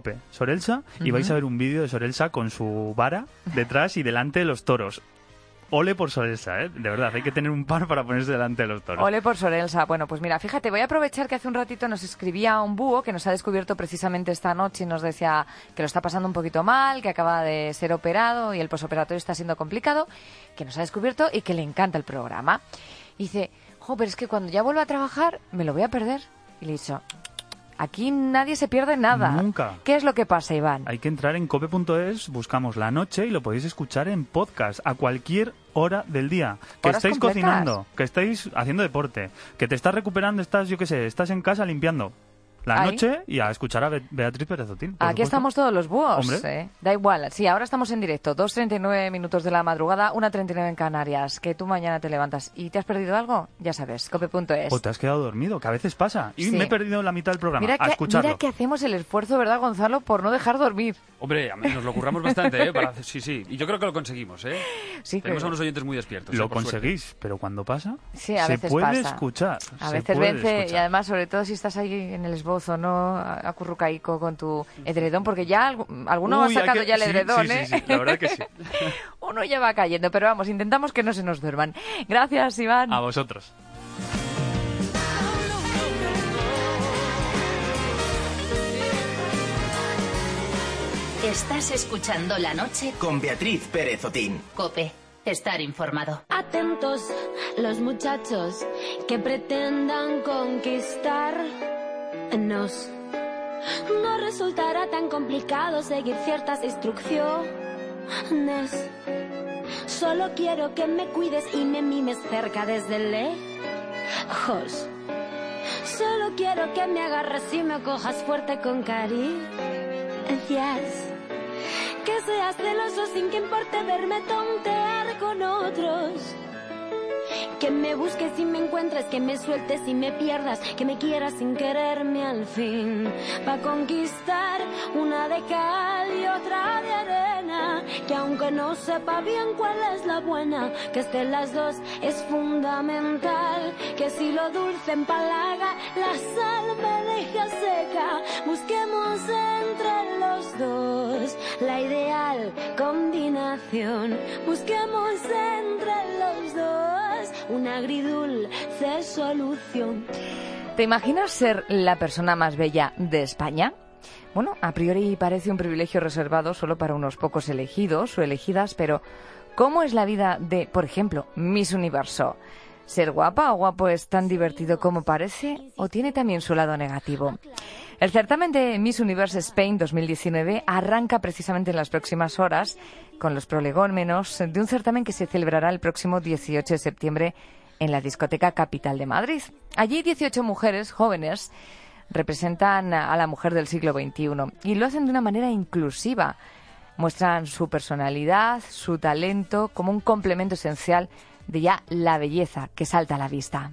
y vais a ver un vídeo de Sorelsa con su vara detrás y delante de los toros. Ole por Sorelsa, ¿eh? De verdad, hay que tener un par para ponerse delante de los toros. Ole por Sorelsa. Bueno, pues mira, fíjate, voy a aprovechar que hace un ratito nos escribía un búho que nos ha descubierto precisamente esta noche y nos decía que lo está pasando un poquito mal, que acaba de ser operado y el posoperatorio está siendo complicado, que nos ha descubierto y que le encanta el programa. Y dice, pero es que cuando ya vuelva a trabajar me lo voy a perder. Y le he dicho... Aquí nadie se pierde nada. Nunca. ¿Qué es lo que pasa, Iván? Hay que entrar en cope.es, buscamos La Noche y lo podéis escuchar en podcast a cualquier hora del día. Que ¿Horas estáis completas? cocinando, que estáis haciendo deporte, que te estás recuperando, estás en casa limpiando. la Ahí. noche y a escuchar a Beatriz Pérez Otín. por Aquí supuesto. estamos todos los búhos. Hombre. Da igual. Sí, ahora estamos en directo. 2:39 minutos de la madrugada, 1:39 en Canarias. Que tú mañana te levantas y te has perdido algo, ya sabes, cope.es. O te has quedado dormido, que a veces pasa. Y Sí. me he perdido la mitad del programa. Mira a escucharlo. mira que hacemos el esfuerzo, ¿verdad, Gonzalo, por no dejar dormir? Hombre, nos lo curramos bastante, ¿eh? Sí. Y yo creo que lo conseguimos, ¿eh? Sí, Tenemos que- a unos oyentes muy despiertos. Lo por suerte. conseguís, pero cuando pasa, Sí, a se veces puede pasa. escuchar. A se veces puede vence, y escuchar. además, sobre todo si estás ahí en el esbozo, ¿no? Acurrucaico con tu edredón, porque ya alguno ha Uy, hay sacado que- ya el sí, edredón, sí, ¿eh? sí, la verdad que sí. Uno ya va cayendo, pero vamos, intentamos que no se nos duerman. Gracias, Iván. A vosotros. Estás escuchando La Noche Con Beatriz Pérez Otín. Cope. Estar informado. Atentos los muchachos que pretendan conquistarnos. No resultará tan complicado seguir ciertas instrucciones. Solo quiero que me cuides y me mimes cerca desde lejos. Solo quiero que me agarres y me cojas fuerte con caricias. Que seas celoso sin que importe verme tontear con otros. Que me busques y me encuentres, que me sueltes y me pierdas, que me quieras sin quererme al fin. Pa' conquistar una de cal y otra de arena. Que aunque no sepa bien cuál es la buena, que estén las dos es fundamental. Que si lo dulce empalaga, la sal me deja seca. Busquemos entre los dos la ideal combinación. Busquemos entre los dos una agridulce solución. ¿Te imaginas ser la persona más bella de España? Bueno, a priori parece un privilegio reservado solo para unos pocos elegidos o elegidas, pero ¿cómo es la vida de, por ejemplo, Miss Universo? ¿Ser guapa o guapo es tan divertido como parece o tiene también su lado negativo? El certamen de Miss Universe Spain 2019 arranca precisamente en las próximas horas con los prolegómenos de un certamen que se celebrará el próximo 18 de septiembre en la discoteca Capital de Madrid. Allí 18 mujeres jóvenes representan a la mujer del siglo XXI y lo hacen de una manera inclusiva. Muestran su personalidad, su talento como un complemento esencial de ya la belleza que salta a la vista.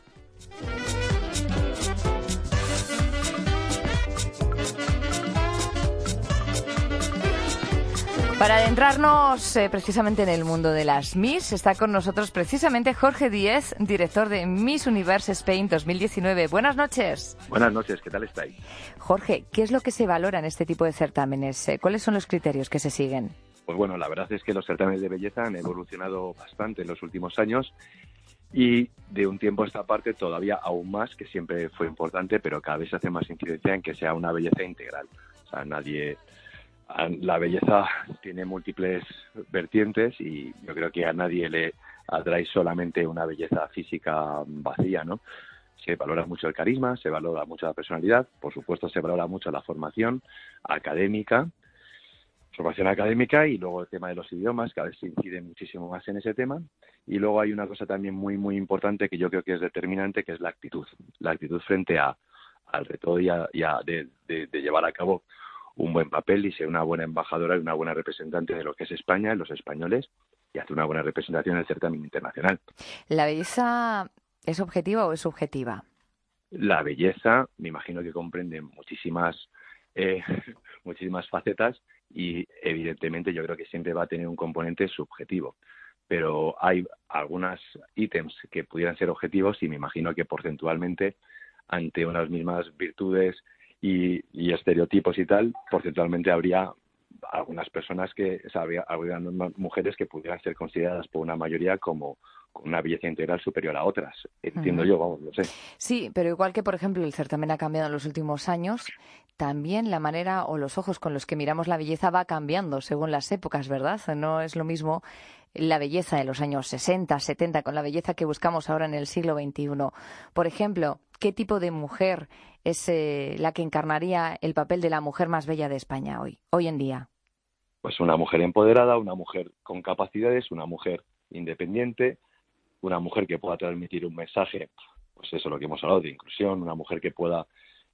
Para adentrarnos precisamente en el mundo de las Miss, está con nosotros precisamente Jorge Díez, director de Miss Universe Spain 2019. Buenas noches. Buenas noches, ¿qué tal estáis? Jorge, ¿qué es lo que se valora en este tipo de certámenes? ¿Cuáles son los criterios que se siguen? Pues bueno, la verdad es que los certámenes de belleza han evolucionado bastante en los últimos años y de un tiempo a esta parte todavía aún más, que siempre fue importante, pero cada vez se hace más incidencia en que sea una belleza integral. O sea, la belleza tiene múltiples vertientes y yo creo que a nadie le atrae solamente una belleza física vacía, ¿no? Se valora mucho el carisma, se valora mucho la personalidad, por supuesto se valora mucho la formación académica y luego el tema de los idiomas, cada vez se incide muchísimo más en ese tema. Y luego hay una cosa también muy, muy importante que yo creo que es determinante, que es la actitud frente al reto de llevar a cabo un buen papel y ser una buena embajadora y una buena representante de lo que es España, los españoles, y hacer una buena representación en el certamen internacional. ¿La belleza es objetiva o es subjetiva? La belleza, me imagino que comprende muchísimas facetas y evidentemente yo creo que siempre va a tener un componente subjetivo. Pero hay algunos ítems que pudieran ser objetivos y me imagino que porcentualmente ante unas mismas virtudes y estereotipos y tal, porcentualmente habría algunas personas habría mujeres que pudieran ser consideradas por una mayoría como con una belleza integral superior a otras. Entiendo yo, vamos, no sé. Sí, pero igual que, por ejemplo, el certamen ha cambiado en los últimos años, también la manera o los ojos con los que miramos la belleza va cambiando según las épocas, ¿verdad? No es lo mismo la belleza de los años 60, 70 con la belleza que buscamos ahora en el siglo XXI. Por ejemplo, ¿qué tipo de mujer es la que encarnaría el papel de la mujer más bella de España hoy en día? Pues una mujer empoderada, una mujer con capacidades, una mujer independiente, una mujer que pueda transmitir un mensaje, pues eso, lo que hemos hablado de inclusión, una mujer que pueda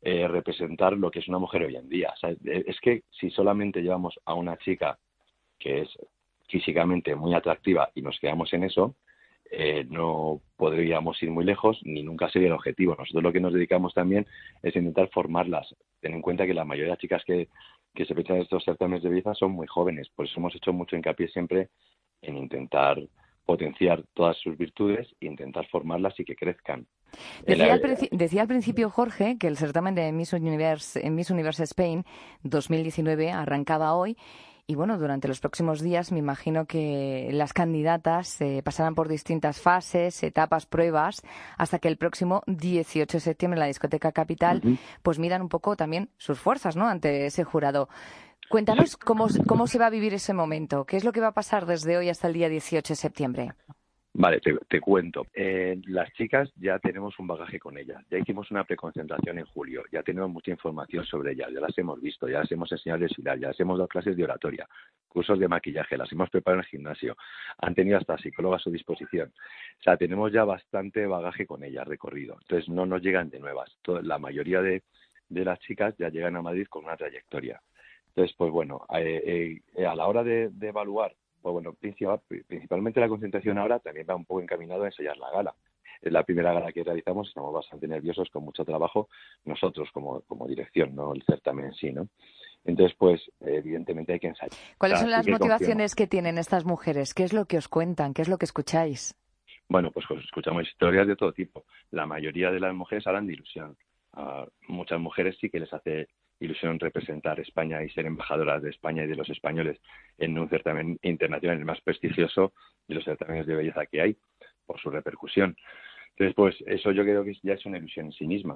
representar lo que es una mujer hoy en día. O sea, es que si solamente llevamos a una chica que es físicamente muy atractiva y nos quedamos en eso, no podríamos ir muy lejos ni nunca sería el objetivo. Nosotros lo que nos dedicamos también es intentar formarlas. Ten en cuenta que la mayoría de chicas que se presentan en estos certámenes de belleza son muy jóvenes, por eso hemos hecho mucho hincapié siempre en intentar potenciar todas sus virtudes e intentar formarlas y que crezcan. Decía al principio Jorge que el certamen de Miss Universe Spain 2019 arrancaba hoy. Y bueno, durante los próximos días me imagino que las candidatas pasarán por distintas fases, etapas, pruebas, hasta que el próximo 18 de septiembre en la discoteca Capital, pues midan un poco también sus fuerzas, ¿no?, ante ese jurado. Cuéntanos cómo se va a vivir ese momento, qué es lo que va a pasar desde hoy hasta el día 18 de septiembre. Vale, te cuento. Las chicas ya tenemos un bagaje con ellas. Ya hicimos una preconcentración en julio. Ya tenemos mucha información sobre ellas. Ya las hemos visto. Ya las hemos enseñado a desfilar. Ya les hemos dado clases de oratoria, cursos de maquillaje. Las hemos preparado en el gimnasio. Han tenido hasta psicóloga a su disposición. O sea, tenemos ya bastante bagaje con ellas recorrido. Entonces, no nos llegan de nuevas. La mayoría de las chicas ya llegan a Madrid con una trayectoria. Entonces, pues bueno, a la hora de evaluar, pues bueno, principalmente la concentración ahora también va un poco encaminado a ensayar la gala. Es la primera gala que realizamos, estamos bastante nerviosos, con mucho trabajo, nosotros como dirección, no el certamen en sí, ¿no? Entonces, pues, evidentemente hay que ensayar. ¿Cuáles son las motivaciones que tienen estas mujeres? ¿Qué es lo que os cuentan? ¿Qué es lo que escucháis? Bueno, pues escuchamos historias de todo tipo. La mayoría de las mujeres hablan de ilusión. Muchas mujeres sí que les hace ilusión representar España y ser embajadoras de España y de los españoles en un certamen internacional, el más prestigioso de los certámenes de belleza que hay, por su repercusión. Entonces, pues eso yo creo que ya es una ilusión en sí misma.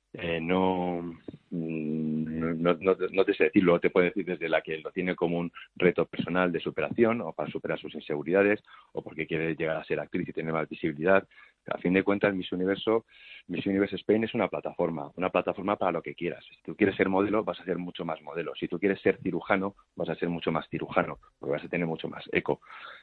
No te sé decir, luego te puedo decir desde la que lo tiene como un reto personal de superación o para superar sus inseguridades o porque quiere llegar a ser actriz y tener más visibilidad. A fin de cuentas, Miss Universe Spain es una plataforma para lo que quieras. Si tú quieres ser modelo, vas a ser mucho más modelo. Si tú quieres ser cirujano, vas a ser mucho más cirujano, porque vas a tener mucho más eco.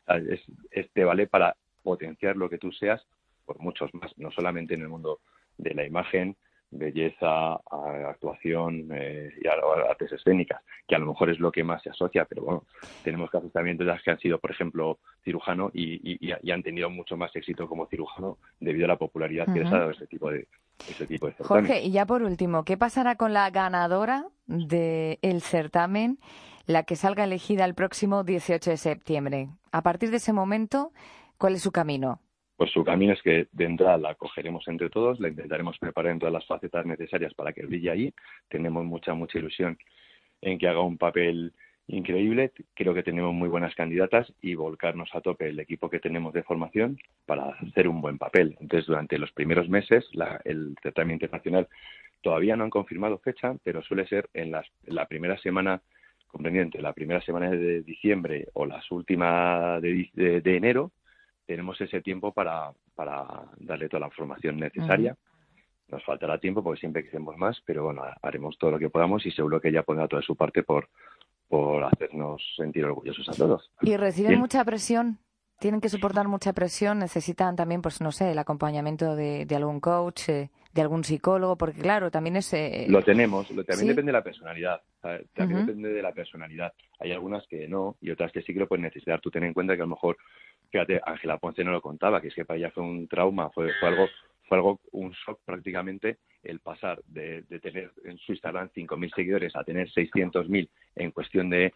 Te vale para potenciar lo que tú seas por muchos más, no solamente en el mundo de la imagen, belleza, actuación y artes escénicas, que a lo mejor es lo que más se asocia, pero bueno, tenemos casos también de las que han sido, por ejemplo, cirujano y han tenido mucho más éxito como cirujano debido a la popularidad que les ha dado ese tipo de certamen. Jorge, y ya por último, ¿qué pasará con la ganadora del certamen, la que salga elegida el próximo 18 de septiembre? A partir de ese momento, ¿cuál es su camino? Pues su camino es que de entrada la cogeremos entre todos, la intentaremos preparar en todas las facetas necesarias para que brille ahí. Tenemos mucha ilusión en que haga un papel increíble. Creo que tenemos muy buenas candidatas y volcarnos a tope el equipo que tenemos de formación para hacer un buen papel. Entonces, durante los primeros meses, el certamen internacional todavía no han confirmado fecha, pero suele ser en la primera semana comprendiente, la primera semana de diciembre o las últimas de enero. Tenemos ese tiempo para darle toda la formación necesaria. Nos faltará tiempo porque siempre queremos más, pero bueno, haremos todo lo que podamos y seguro que ella pondrá toda su parte por hacernos sentir orgullosos a todos. ¿Y reciben mucha presión? ¿Tienen que soportar mucha presión? ¿Necesitan también, pues no sé, el acompañamiento de algún coach, de algún psicólogo? Porque claro, también es... Lo tenemos, también ¿sí? Depende de la personalidad. También depende de la personalidad. Hay algunas que no y otras que sí que lo pueden necesitar. Tú ten en cuenta que a lo mejor, fíjate, Ángela Ponce no lo contaba, que es que para ella fue un trauma, fue algo, un shock prácticamente, el pasar de tener en su Instagram 5.000 seguidores a tener 600.000 en cuestión de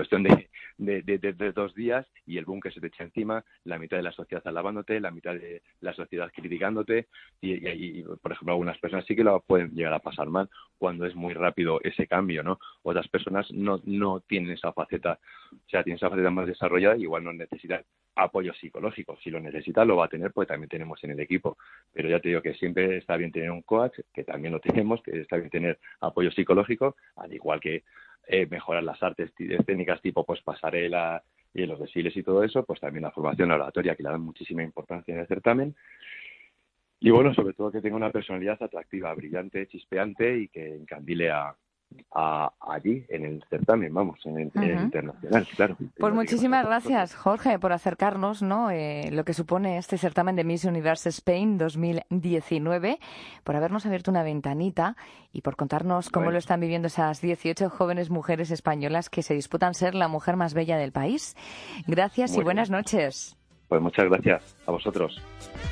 2 días, y el boom que se te echa encima, la mitad de la sociedad alabándote, la mitad de la sociedad criticándote, y por ejemplo algunas personas sí que lo pueden llegar a pasar mal cuando es muy rápido ese cambio, ¿no? Otras personas no tienen esa faceta, o sea, tienen esa faceta más desarrollada y igual no necesitan apoyo psicológico. Si lo necesita lo va a tener, pues también tenemos en el equipo, pero ya te digo que siempre está bien tener un coach, que también lo tenemos, que está bien tener apoyo psicológico, al igual que mejorar las artes escénicas tipo pues pasarela y los desfiles y todo eso, pues también la formación oratoria, que le dan muchísima importancia en el certamen. Y bueno, sobre todo que tenga una personalidad atractiva, brillante, chispeante y que encandile a allí en el certamen, vamos, en el internacional, claro. Pues muchísimas gracias, Jorge, por acercarnos, ¿no? Lo que supone este certamen de Miss Universe Spain 2019, por habernos abierto una ventanita y por contarnos cómo lo están viviendo esas 18 jóvenes mujeres españolas que se disputan ser la mujer más bella del país. Gracias y buenas noches. Pues muchas gracias a vosotros.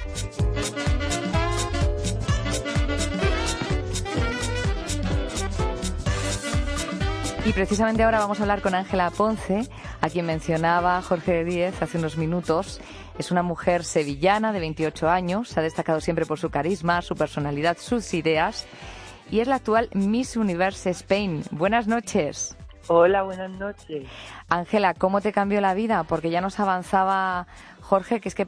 Y precisamente ahora vamos a hablar con Ángela Ponce, a quien mencionaba Jorge Díez hace unos minutos. Es una mujer sevillana de 28 años, se ha destacado siempre por su carisma, su personalidad, sus ideas, y es la actual Miss Universe Spain. Buenas noches. Hola, buenas noches. Ángela, ¿cómo te cambió la vida? Porque ya nos avanzaba Jorge, que es que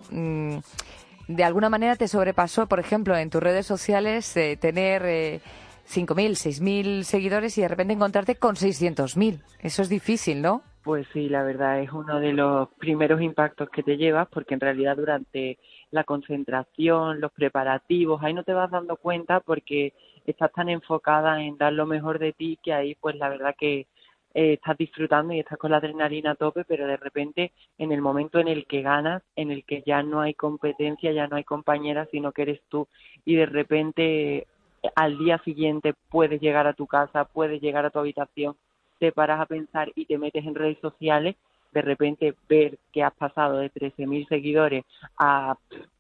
de alguna manera te sobrepasó, por ejemplo, en tus redes sociales, tener 5.000, 6.000 seguidores y de repente encontrarte con 600.000. Eso es difícil, ¿no? Pues sí, la verdad es uno de los primeros impactos que te llevas, porque en realidad durante la concentración, los preparativos, ahí no te vas dando cuenta porque estás tan enfocada en dar lo mejor de ti que ahí pues la verdad que estás disfrutando y estás con la adrenalina a tope, pero de repente en el momento en el que ganas, en el que ya no hay competencia, ya no hay compañeras, sino que eres tú, y de repente al día siguiente puedes llegar a tu casa, puedes llegar a tu habitación, te paras a pensar y te metes en redes sociales, de repente ver que has pasado de 13.000 seguidores a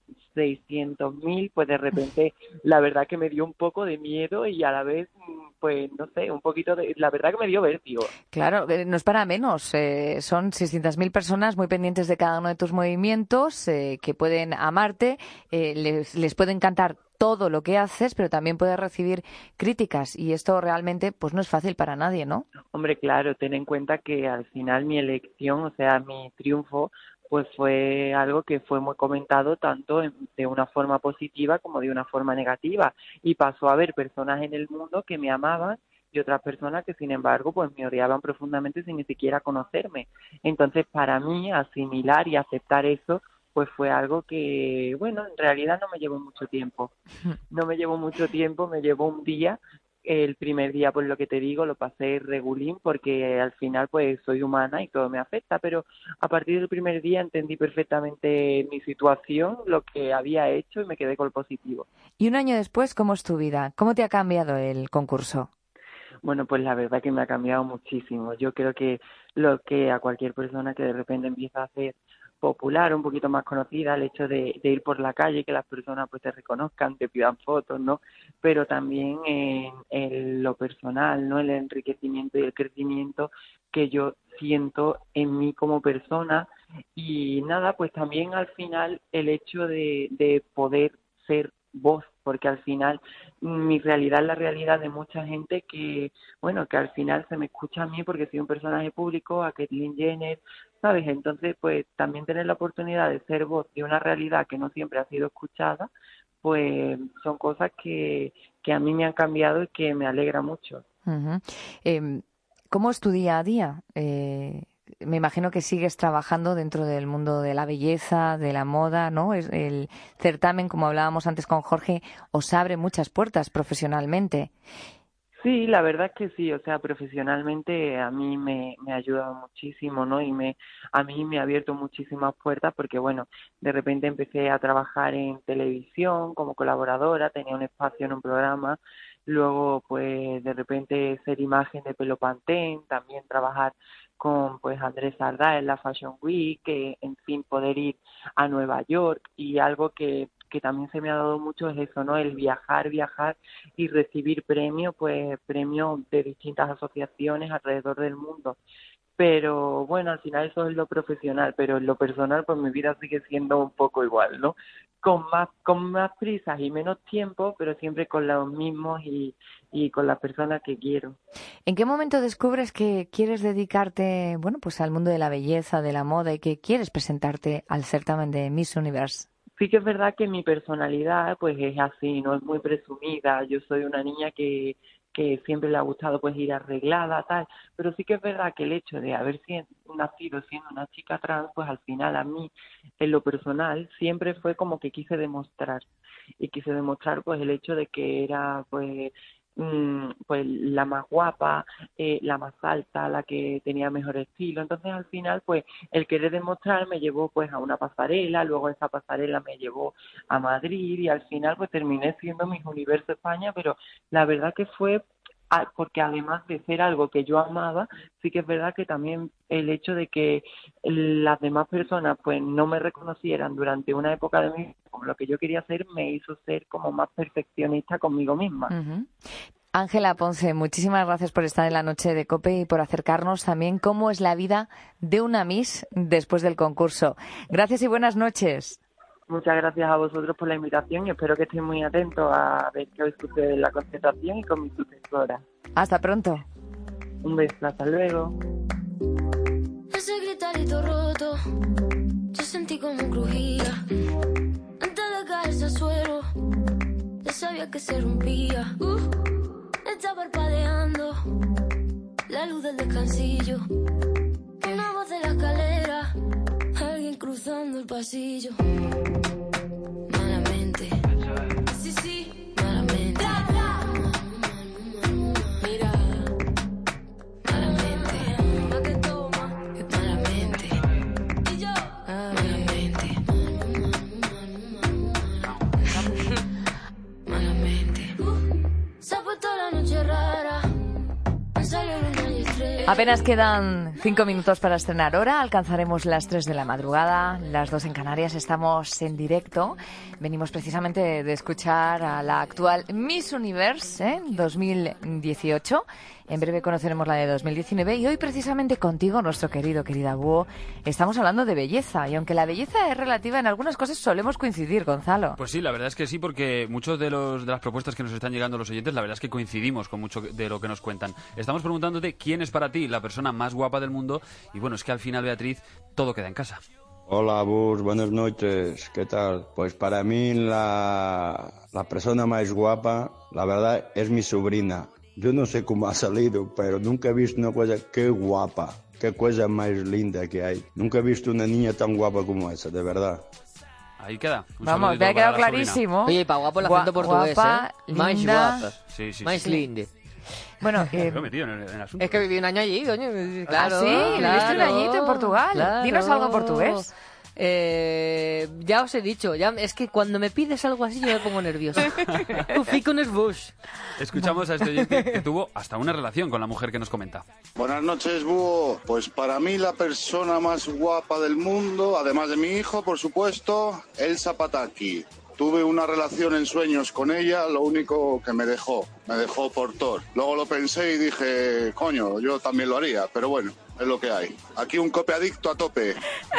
600.000, pues de repente la verdad que me dio un poco de miedo y a la vez, pues no sé, un poquito de... La verdad que me dio vértigo. Claro, no es para menos. Son 600.000 personas muy pendientes de cada uno de tus movimientos, que pueden amarte, les puede encantar todo lo que haces, pero también puedes recibir críticas y esto realmente pues no es fácil para nadie, ¿no? Hombre, claro, ten en cuenta que al final mi elección, o sea, mi triunfo, pues fue algo que fue muy comentado tanto de una forma positiva como de una forma negativa, y pasó a haber personas en el mundo que me amaban y otras personas que sin embargo pues me odiaban profundamente sin ni siquiera conocerme. Entonces para mí asimilar y aceptar eso pues fue algo que, bueno, en realidad no me llevó mucho tiempo. No me llevó mucho tiempo, me llevó un día. El primer día, pues lo que te digo, lo pasé regulín porque al final pues soy humana y todo me afecta, pero a partir del primer día entendí perfectamente mi situación, lo que había hecho y me quedé con el positivo. Y un año después, ¿cómo es tu vida? ¿Cómo te ha cambiado el concurso? Bueno, pues la verdad que me ha cambiado muchísimo. Yo creo que lo que a cualquier persona que de repente empieza a hacer popular, un poquito más conocida, el hecho de ir por la calle, que las personas pues te reconozcan, te pidan fotos, ¿no? Pero también en lo personal, ¿no? El enriquecimiento y el crecimiento que yo siento en mí como persona, y nada, pues también al final el hecho de poder ser voz, porque al final mi realidad es la realidad de mucha gente que, bueno, que al final se me escucha a mí porque soy un personaje público, a Caitlyn Jenner, ¿sabes? Entonces, pues también tener la oportunidad de ser voz de una realidad que no siempre ha sido escuchada, pues son cosas que a mí me han cambiado y que me alegra mucho. ¿Cómo es tu día a día? Me imagino que sigues trabajando dentro del mundo de la belleza, de la moda, ¿no? El certamen, como hablábamos antes con Jorge, os abre muchas puertas profesionalmente. Sí, la verdad es que sí, o sea, profesionalmente a mí me ha ayudado muchísimo, ¿no? Y a mí me ha abierto muchísimas puertas porque, bueno, de repente empecé a trabajar en televisión como colaboradora, tenía un espacio en un programa, luego, pues, de repente ser imagen de Pelo Pantene, también trabajar con, pues, Andrés Sardá en la Fashion Week, que, en fin, poder ir a Nueva York, y algo que también se me ha dado mucho es eso, ¿no? El viajar y recibir premios, pues premios de distintas asociaciones alrededor del mundo. Pero bueno, al final eso es lo profesional, pero en lo personal pues mi vida sigue siendo un poco igual, ¿no? Con más prisas y menos tiempo, pero siempre con los mismos y con las personas que quiero. ¿En qué momento descubres que quieres dedicarte, bueno, pues al mundo de la belleza, de la moda, y que quieres presentarte al certamen de Miss Universe? Sí que es verdad que mi personalidad pues es así, no es muy presumida. Yo soy una niña que siempre le ha gustado pues ir arreglada, tal, pero sí que es verdad que el hecho de haber nacido siendo una chica trans, pues al final a mí, en lo personal, siempre fue como que quise demostrar pues el hecho de que era pues pues la más guapa, la más alta, la que tenía mejor estilo. Entonces al final pues el querer demostrar me llevó pues a una pasarela, luego esa pasarela me llevó a Madrid y al final pues terminé siendo Miss Universo España, pero la verdad que fue porque además de ser algo que yo amaba, sí que es verdad que también el hecho de que las demás personas pues no me reconocieran durante una época de mi vida como lo que yo quería hacer, me hizo ser como más perfeccionista conmigo misma. Uh-huh. Ángela Ponce, muchísimas gracias por estar en la noche de COPE y por acercarnos también cómo es la vida de una Miss después del concurso. Gracias y buenas noches. Muchas gracias a vosotros por la invitación y espero que estéis muy atentos a ver qué hoy sucede en la concentración y con mi sucesora. Hasta pronto. Un beso, hasta luego. Ese gritarito roto, yo sentí como crujía. Antes de caerse al suelo, ya sabía que se rompía. Está parpadeando la luz del descansillo. Una voz de la escalera, alguien cruzando el pasillo. Malamente, sí, sí, malamente. Mira, malamente, pa' que toma, malamente. Y yo, malamente. Malamente. Se ha puesto la noche rara. Salió luna y estrella. Apenas quedan 5 minutos para estrenar hora, alcanzaremos las 3 de la madrugada, las 2 en Canarias, estamos en directo. Venimos precisamente de escuchar a la actual Miss Universe 2018. En breve conoceremos la de 2019 y hoy precisamente contigo, nuestro querida Búho, estamos hablando de belleza. Y aunque la belleza es relativa, en algunas cosas solemos coincidir, Gonzalo. Pues sí, la verdad es que sí, porque muchos de las propuestas que nos están llegando los oyentes, la verdad es que coincidimos con mucho de lo que nos cuentan. Estamos preguntándote quién es para ti la persona más guapa del mundo y bueno, es que al final, Beatriz, todo queda en casa. Hola, Bus, buenas noches, ¿qué tal? Pues para mí la persona más guapa, la verdad, es mi sobrina. Yo no sé cómo ha salido, pero nunca he visto una cosa qué guapa, qué cosa más linda que hay. Nunca he visto una niña tan guapa como esa, de verdad. Ahí queda. Vamos, me ha quedado clarísimo. Oye, para guapo el acento portugués, guapa, Más linda. guapa. Sí, sí, Más sí. linda. Bueno, Me he metido en el asunto. Es que viví un año allí, coño. Claro, ¿Ah, sí? ¿Viviste un añito en Portugal? Claro. Dinos algo en portugués. Ya os he dicho, es que cuando me pides algo así yo me pongo nervioso. Tú fico nervioso. Escuchamos a este oyente que tuvo hasta una relación con la mujer que nos comenta. Buenas noches, Búho. Pues para mí la persona más guapa del mundo, además de mi hijo, por supuesto, Elsa Pataki. Tuve una relación en sueños con ella, lo único que me dejó por Thor. Luego lo pensé y dije, coño, yo también lo haría, pero bueno, es lo que hay. Aquí un copeadicto a tope.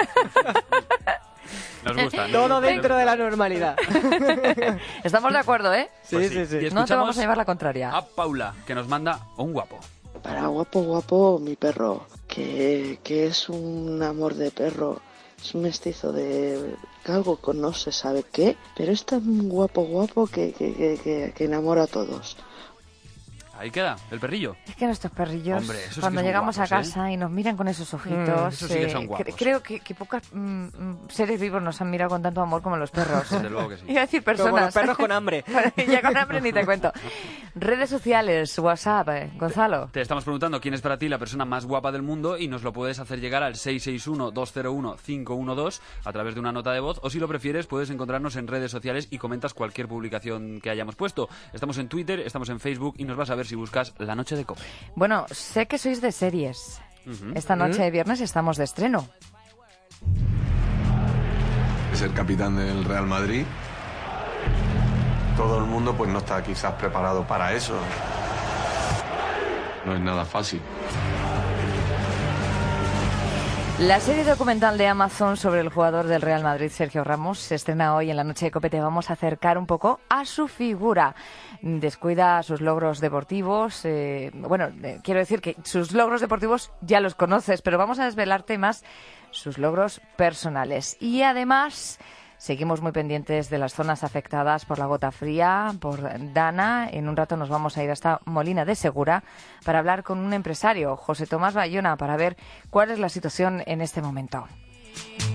Nos gusta. Todo dentro de la normalidad. Estamos de acuerdo, ¿eh? Pues sí. Y No te escuchamos vamos a llevar la contraria. a Paula, que nos manda a un guapo. Para guapo, mi perro, que es un amor de perro. Es un mestizo de algo con no se sabe qué, pero es tan guapo que enamora a todos. Ahí queda, el perrillo. Es que nuestros perrillos, Hombre, esos sí cuando que son llegamos guapos, a casa y nos miran con esos ojitos, esos sí que son guapos. creo que pocos seres vivos nos han mirado con tanto amor como los perros. Desde luego que sí. Iba a decir Como personas. los perros con hambre. Ya con hambre ni te cuento. Redes sociales, WhatsApp, Gonzalo. Te estamos preguntando quién es para ti la persona más guapa del mundo y nos lo puedes hacer llegar al 661-201-512 a través de una nota de voz o si lo prefieres puedes encontrarnos en redes sociales y comentas cualquier publicación que hayamos puesto. Estamos en Twitter, estamos en Facebook y nos vas a ver si buscas La Noche de COPE. Bueno, sé que sois de series. Ujú. Esta noche de viernes estamos de estreno. Es el capitán del Real Madrid. Todo el mundo pues no está quizás preparado para eso. No es nada fácil. La serie documental de Amazon sobre el jugador del Real Madrid, Sergio Ramos, se estrena hoy en la noche de COPE. Te vamos a acercar un poco a su figura. Descuida sus logros deportivos. Quiero decir que sus logros deportivos ya los conoces, pero vamos a desvelarte más sus logros personales. Y además seguimos muy pendientes de las zonas afectadas por la gota fría, por Dana. En un rato nos vamos a ir hasta Molina de Segura para hablar con un empresario, José Tomás Bayona, para ver cuál es la situación en este momento.